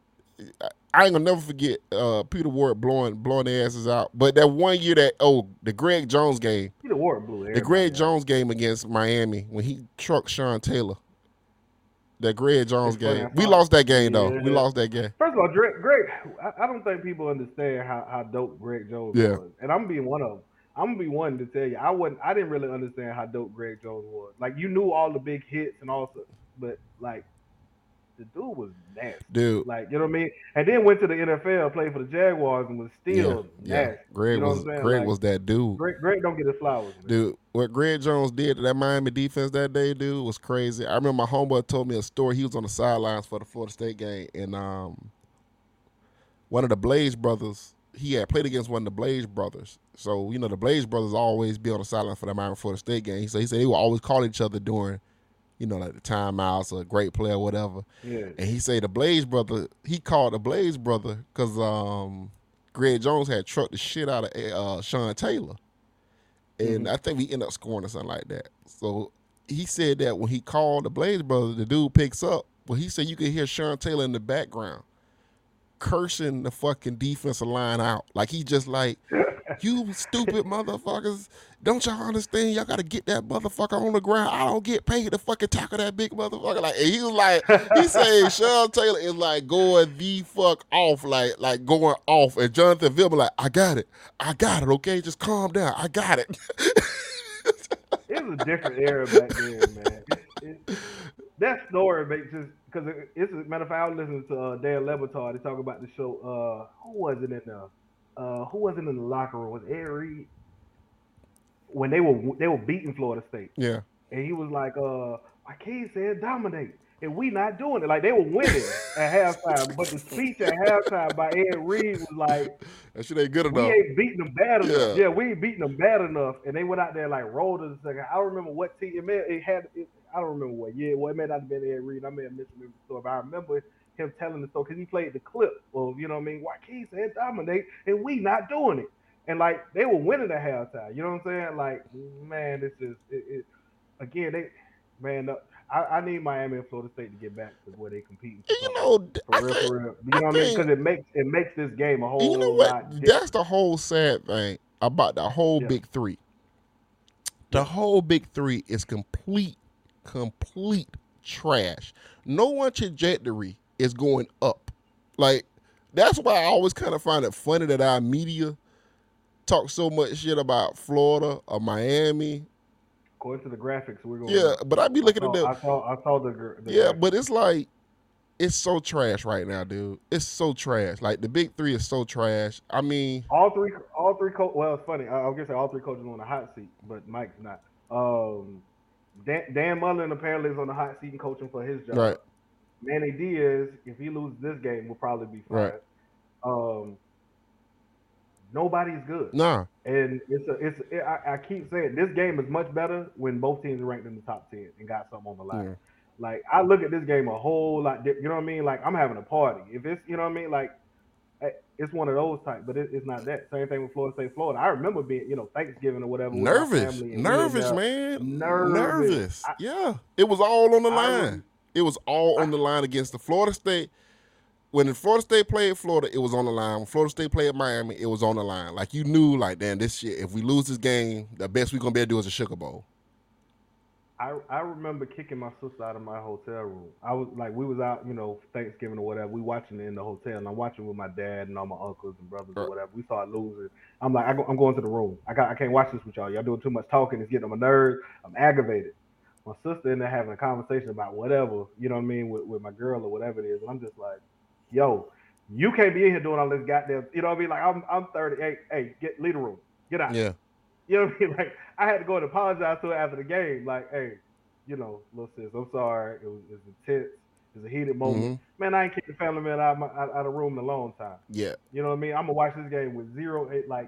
I ain't gonna never forget Peter Ward blowing their asses out. But that one year the Greg Jones game, Peter Ward blew the everybody Greg out. Jones game against Miami when he trucked Sean Taylor. That Greg Jones It's funny, game, I we thought- lost that game though. Yeah. We lost that game. First of all, Greg, I don't think people understand how dope Greg Jones Yeah. was, and I'm gonna be one of them. I'm gonna be one to tell you, I didn't really understand how dope Greg Jones was. Like you knew all the big hits and all, but like the dude was nasty. Dude. Like you know what I mean. And then went to the NFL, played for the Jaguars, and was still Yeah. nasty. Greg you know was what I'm saying? Greg Like, was that dude. Greg don't get his flowers, man. Dude, what Greg Jones did to that Miami defense that day, dude, was crazy. I remember my homeboy told me a story. He was on the sidelines for the Florida State game, and one of the Blaze brothers, he had played against one of the Blaze brothers. So, the Blaze brothers always be on the sideline for the Miami Florida State game. So he said they would always call each other during, like the timeouts or a great play or whatever. Yeah. And he said the Blaze brother, he called the Blaze brother because Greg Jones had trucked the shit out of Sean Taylor. And I think we ended up scoring or something like that. So he said that when he called the Blaze brother, the dude picks up. Well, he said you could hear Sean Taylor in the background cursing the fucking defensive line out. Like he just like, you stupid motherfuckers. Don't y'all understand? Y'all got to get that motherfucker on the ground. I don't get paid to fucking tackle that big motherfucker. Like, and he was like, he said Sean Taylor is like going the fuck off, like going off. And Jonathan Vilma like, I got it, okay? Just calm down. I got it. It was a different era back then, man. That story makes just because it's a matter of fact. I was listening to Dan Lebatard. They talk about the show. Who was it in the? Who was it in the locker room? Was Ed Reed when they were beating Florida State? Yeah. And he was like, "My kid said dominate." and we not doing it. Like they were winning at halftime, but the speech at halftime by Ed Reed was like, That shit ain't good we enough. ain't beating them bad enough. Yeah. Yeah, we ain't beating them bad enough. And they went out there like rolled us a second. I don't remember what team I don't remember what year. Well, it may not have been Ed Reed. I may have misremembered the story, but I remember him telling the story because he played the clip of, you know what I mean, Joaquin said dominate, and we not doing it. And like they were winning at halftime. You know what I'm saying? Like, man, this is again, I need Miami and Florida State to get back to where they competing. You know, For real. You know what I mean? Because it makes this game a whole you know lot what? different. That's the whole sad thing about the whole Big Three. The whole Big Three is complete trash. No one trajectory is going up. Like, that's why I always kind of find it funny that our media talk so much shit about Florida or Miami. According to the graphics, we're going. Yeah, but I be looking at them. I saw the yeah, graphics. but it's like it's so trash right now, dude. It's so trash. Like the Big Three is so trash. I mean, all three coaches. Well, it's funny. I was gonna say all three coaches are on the hot seat, but Mike's not. Dan Mullen apparently is on the hot seat and coaching for his job. right. Manny Diaz, if he loses this game, will probably be fired. Right. Nobody's good. Nah. And I keep saying this game is much better when both teams are ranked in the top 10 and got something on the line. Yeah. Like I look at this game a whole lot different. You know what I mean? Like I'm having a party. If it's, you know what I mean? Like it's one of those type, but it's not that. Same thing with Florida State, Florida. I remember being, Thanksgiving or whatever. Nervous, man. Nervous. Yeah, it was all on the line. It was all on the line against the Florida State. When the Florida State played Florida, it was on the line. When Florida State played Miami, it was on the line. Like you knew, like, damn, this shit. If we lose this game, the best we're gonna be able to do is a Sugar Bowl. I remember kicking my sister out of my hotel room. I was like, we was out, Thanksgiving or whatever. We watching it in the hotel, and I'm watching with my dad and all my uncles and brothers or whatever. We started losing. I'm like, I'm going to the room. I can't watch this with y'all. Y'all doing too much talking. It's getting on my nerves. I'm aggravated. My sister in there having a conversation about whatever, you know what I mean, with my girl or whatever it is. And I'm just like, yo, you can't be in here doing all this goddamn, you know what I mean? Like, I'm 30. Hey, leave the room. Get out. Yeah. You know what I mean? Like, I had to go and apologize to her after the game. Like, hey, little sis, I'm sorry. It was intense. It was a heated moment. Mm-hmm. Man, I ain't kicked the family man out of the room in a long time. Yeah. You know what I mean? I'm gonna watch this game with zero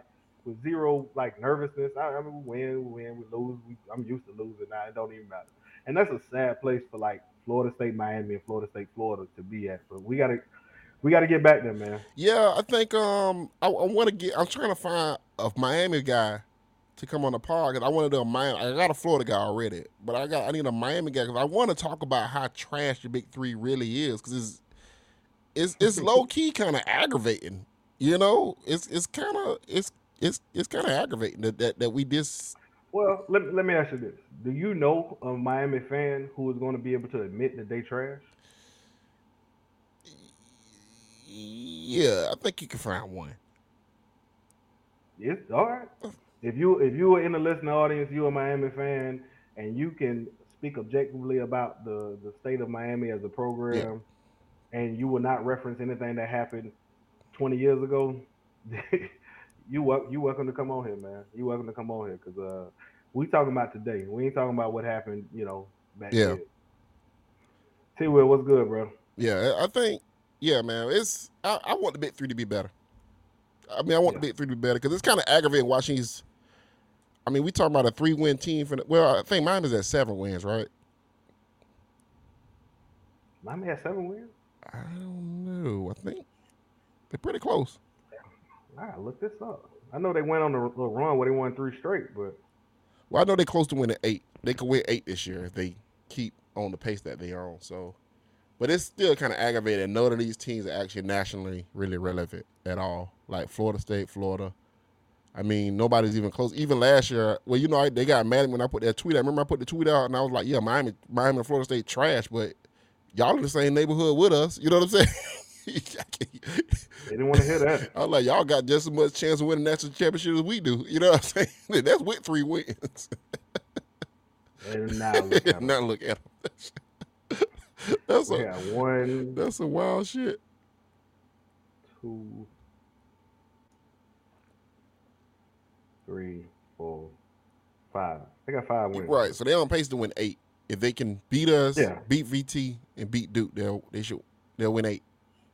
nervousness. I mean, we win, we lose. I'm used to losing now. It don't even matter. And that's a sad place for like Florida State, Miami, and Florida State, Florida to be at. But we gotta get back there, man. Yeah, I think I'm trying to find a Miami guy to come on the pod because I want to do a Miami. I got a Florida guy already, but I need a Miami guy because I want to talk about how trash the Big Three really is because it's low key kind of aggravating. It's kind of aggravating that we just. Well, let me ask you this: do you know a Miami fan who is going to be able to admit that they trash? Yeah, I think you can find one. It's all right. If you are in the listening audience, you're a Miami fan, and you can speak objectively about the state of Miami as a program, and you will not reference anything that happened 20 years ago, you welcome to come on here, man. You welcome to come on here because we talking about today. We ain't talking about what happened, back then. T-Will, what's good, bro? Yeah, I think, man. I want the Big Three to be better. I mean, I want the Big Three to be better because it's kind of aggravating watching these. I mean, we talking about a 3-win team. I think Miami's at 7 wins, right? Miami has 7 wins? I don't know. I think they're pretty close. I gotta look this up. I know they went on a little run where they won 3 straight, but. Well, I know they're close to winning 8. They could win 8 this year if they keep on the pace that they are on. So, but it's still kind of aggravating. None of these teams are actually nationally really relevant at all. Like Florida State, Florida. I mean, nobody's even close. Even last year, they got mad when I put that tweet out. I remember I put the tweet out and I was like, yeah, Miami and Florida State trash, but y'all in the same neighborhood with us. You know what I'm saying? They didn't want to hear that. I was like, y'all got just as much chance of winning national championship as we do. You know what I'm saying? That's with 3 wins. And now look at them. That's a wild shit. 2, 3, 4, 5. They got 5 wins. Right, so they're on pace to win 8. If they can beat us, Yeah. beat VT, and beat Duke, they'll win 8.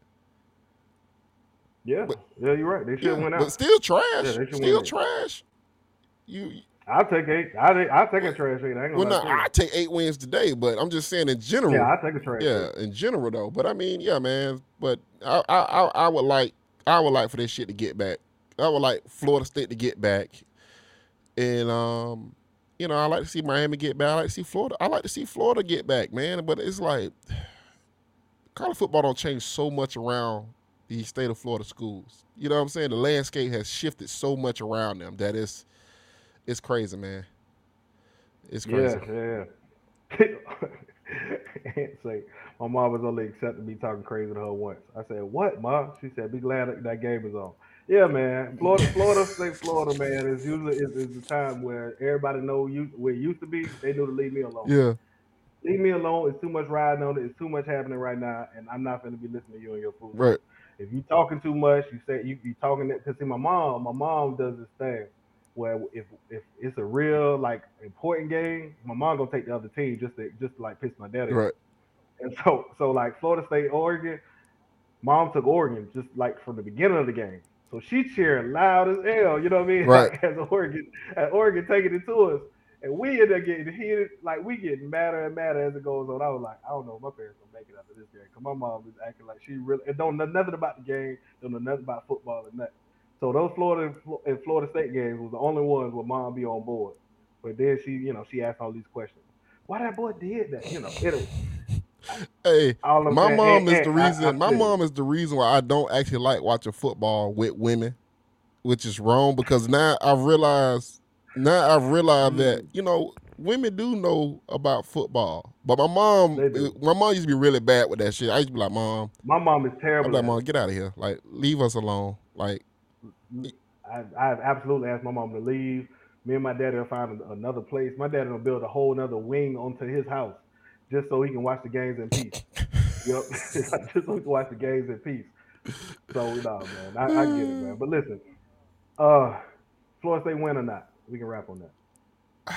Yeah, yeah, you're right. They should Yeah, win out. but still trash. Yeah, they should Still win 8. trash. You I'll take 8. I'll take a trash 8. I ain't well, gonna no, lie to you. I take 8 wins today, but I'm just saying in general. Yeah, I'll take a trash 8. Yeah, in general though. But I mean, yeah, man. But I would like for this shit to get back. I would like Florida State to get back, and I like to see Miami get back. I like to see Florida. I like to see Florida get back, man. But it's like college football don't change so much around the state of Florida schools. You know what I'm saying? The landscape has shifted so much around them that it's crazy, man. It's crazy. Yeah. Say, my mom was only accepting me talking crazy to her once. I said, "What, Ma?" She said, "Be glad that game is on." Yeah, man. Florida State, Florida, man, is usually is the time where everybody know where it used to be. They knew to leave me alone. Yeah. Leave me alone. It's too much riding on it. It's too much happening right now, and I'm not going to be listening to you and your food. Right. If you talking too much, you say you talking that because see, my mom does this thing where if it's a real like important game, my mom gonna take the other team just to like piss my daddy. Right. And so like Florida State, Oregon, mom took Oregon just like from the beginning of the game. So she cheering loud as hell, you know what I mean? Right. Like, as Oregon taking it to us. And we end up getting heated, like we getting madder and madder as it goes on. I was like, I don't know, my parents gonna make it after this game. Cause my mom is acting like she really don't know nothing about the game, don't know nothing about football and nothing. So those Florida and Florida State games was the only ones where mom be on board. But then she asked all these questions. Why that boy did that? Hey, all I'm my saying, mom is and the reason. My feel you. mom is the reason why I don't actually like watching football with women, which is wrong because now I've realized that women do know about football, but my mom They do. used to be really bad with that shit. I used to be like, Mom, My mom is I'm terrible. like, at Mom, it. get out of here. Like, leave us alone. Like, I've absolutely asked my mom to leave. Me and my daddy will find another place. My daddy will build a whole another wing onto his house just so he can watch the games in peace. Yep, just so he can watch the games in peace. So no, man, I get it, man. But listen, Florida State win or not, we can wrap on that.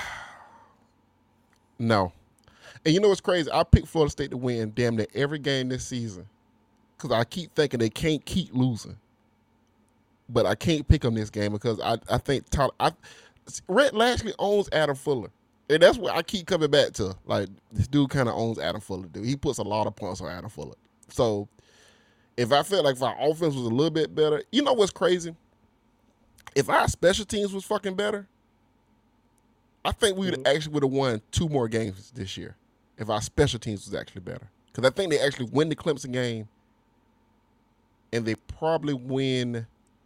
no. And you know what's crazy? I picked Florida State to win damn near every game this season because I keep thinking they can't keep losing. But I can't pick them this game because I think Rhett Lashley owns Adam Fuller. And that's what I keep coming back to. Like, this dude kind of owns Adam Fuller, dude. He puts a lot of points on Adam Fuller. So, if I felt like if our offense was a little bit better, you know what's crazy? If our special teams was fucking better, I think we would have won 2 more games this year if our special teams was actually better. Because I think they actually win the Clemson game, and they probably win.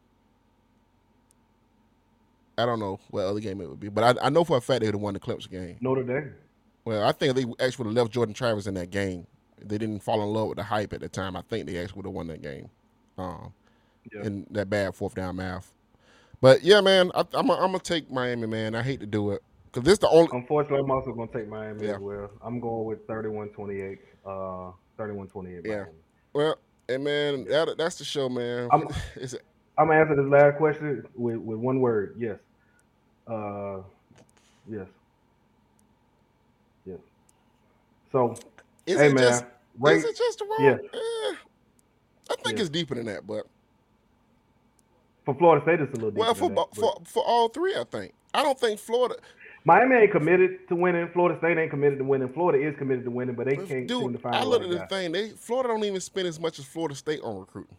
I don't know what other game it would be, but I know for a fact they would have won the Clemson game. Notre Dame. Well, I think they actually would have left Jordan Travis in that game. They didn't fall in love with the hype at the time. I think they actually would have won that game in that bad 4th down math. But, yeah, man, I'm going to take Miami, man. I hate to do it. Because this the only – Unfortunately, I'm also going to take Miami Yeah. as well. I'm going with 31-28. 31-28 Yeah. Miami. well, and, man, that's the show, man. I'm going to answer this last question with one word. Yes. Yes. Yes. So, Is hey, it man. just Rate, is it just the wrong? Yeah. I think Yeah. it's deeper than that, but for Florida State, it's a little well, different. for all three, I think. I don't think Florida. Miami ain't committed to winning. Florida State ain't committed to winning. Florida is committed to winning, but they can't seem to Dude, find I the look right at the guy. thing. Florida don't even spend as much as Florida State on recruiting.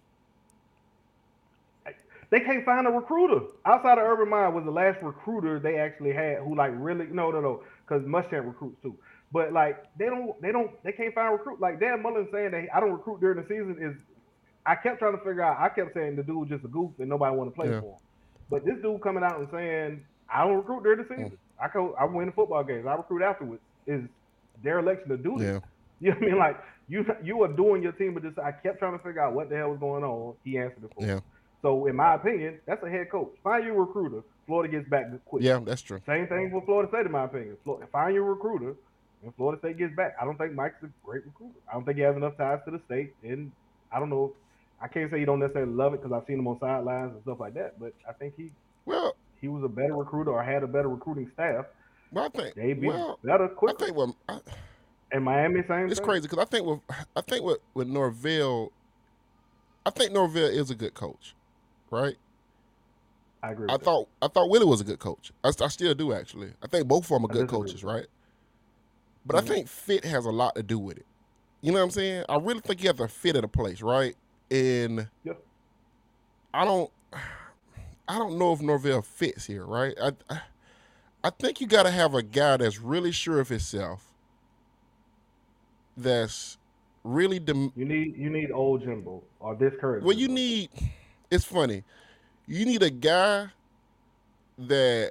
They can't find a recruiter. Outside of Urban Meyer was the last recruiter they actually had who like really no, because Muschamp recruits too. But like they can't find a recruit. Like Dan Mullen saying that I don't recruit during the season is I kept trying to figure out. I kept saying the dude was just a goof and nobody want to play Yeah. for him. But this dude coming out and saying I don't recruit during the season. I win the football games. I recruit afterwards. Is their election to do this? Yeah. You know what I mean? Like you are doing your team, but just I kept trying to figure out what the hell was going on. He answered it for me. Yeah. So in my opinion, that's a head coach. Find your recruiter. Florida gets back quick. Yeah, that's true. Same thing for Florida State, in my opinion. Find your recruiter, and Florida State gets back. I don't think Mike's a great recruiter. I don't think he has enough ties to the state, and I don't know. I can't say you don't necessarily love it because I've seen him on sidelines and stuff like that. But I think he Well, was a better recruiter or had a better recruiting staff. But I think, They be well, better I quicker. think with, And Miami, same it's thing. crazy because I think with Norvell, I think Norvell is a good coach, right? I agree. I With thought Willie was a good coach. I still do actually. I think both of them are I good disagree. coaches, right? But I think fit has a lot to do with it. You know what I'm saying? I really think you have to fit at a place, right? And Yep. I don't know if Norvell fits here, right? I think you got to have a guy that's really sure of himself, that's really You need old Jimbo or this current. well, you Jimbo. need. It's funny. You need a guy that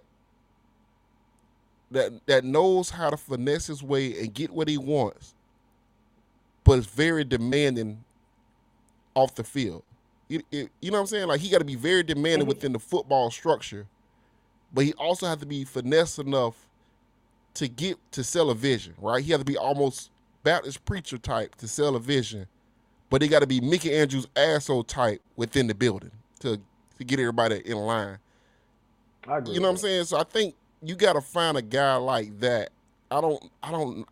knows how to finesse his way and get what he wants, but is very demanding off the field. You know what I'm saying? Like, he got to be very demanding within the football structure, but he also has to be finesse enough to sell a vision, right? He has to be almost Baptist preacher type to sell a vision, but he got to be Mickey Andrews asshole type within the building to get everybody in line. I agree. You know what I'm saying? So I think you got to find a guy like that. I don't.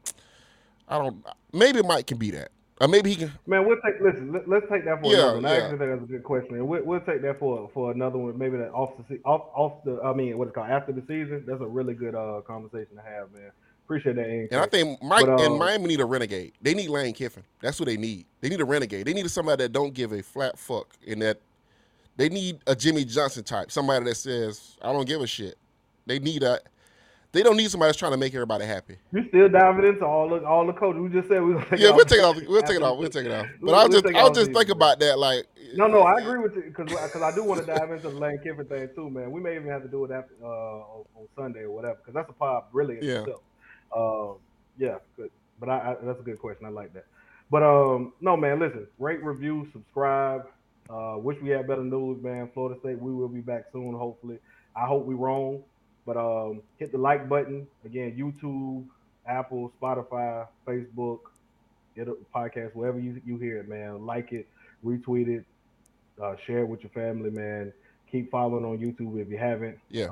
Maybe Mike can be that, or maybe he can. Man, let's take that for Yeah, another one. I yeah. actually think that's a good question. And we'll take that for another one. Maybe that after the season. That's a really good conversation to have, man. Appreciate that. And I think Mike But, and Miami need a renegade. They need Lane Kiffin. That's what they need. They need a renegade. They need somebody that don't give a flat fuck, and that they need a Jimmy Johnson type, somebody that says, I don't give a shit. They don't need somebody that's trying to make everybody happy. You still diving into all the coaches. We just said we gonna take Yeah, it we'll take it off. after We'll take it the- off. We'll take it off. But We'll I'll take it off just think season, about that. Like, No, I agree with you because I do want to dive into the Lane Kiffin thing too, man. We may even have to do it after on Sunday or whatever because that's a pod really in Yeah. itself. Yeah, good. But I that's a good question. I like that. But no, man. Listen, rate, review, subscribe. Wish we had better news, man. Florida State. We will be back soon, hopefully. I hope we wrong, but hit the like button again. YouTube, Apple, Spotify, Facebook, get a podcast wherever you hear it, man. Like it, retweet it, share it with your family, man. Keep following on YouTube if you haven't. yeah.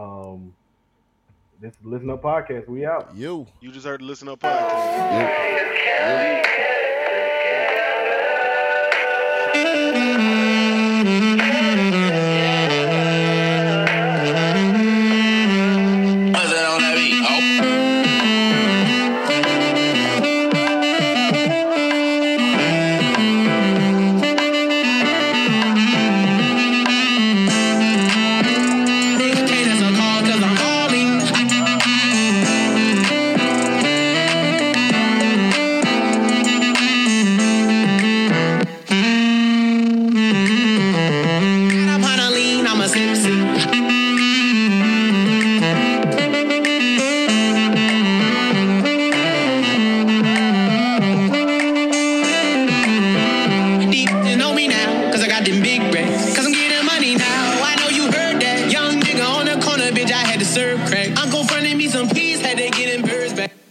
This is Listen Up Podcast. We out. You just heard the Listen Up podcast. Uncle fronted me some peas, had to get in birds back.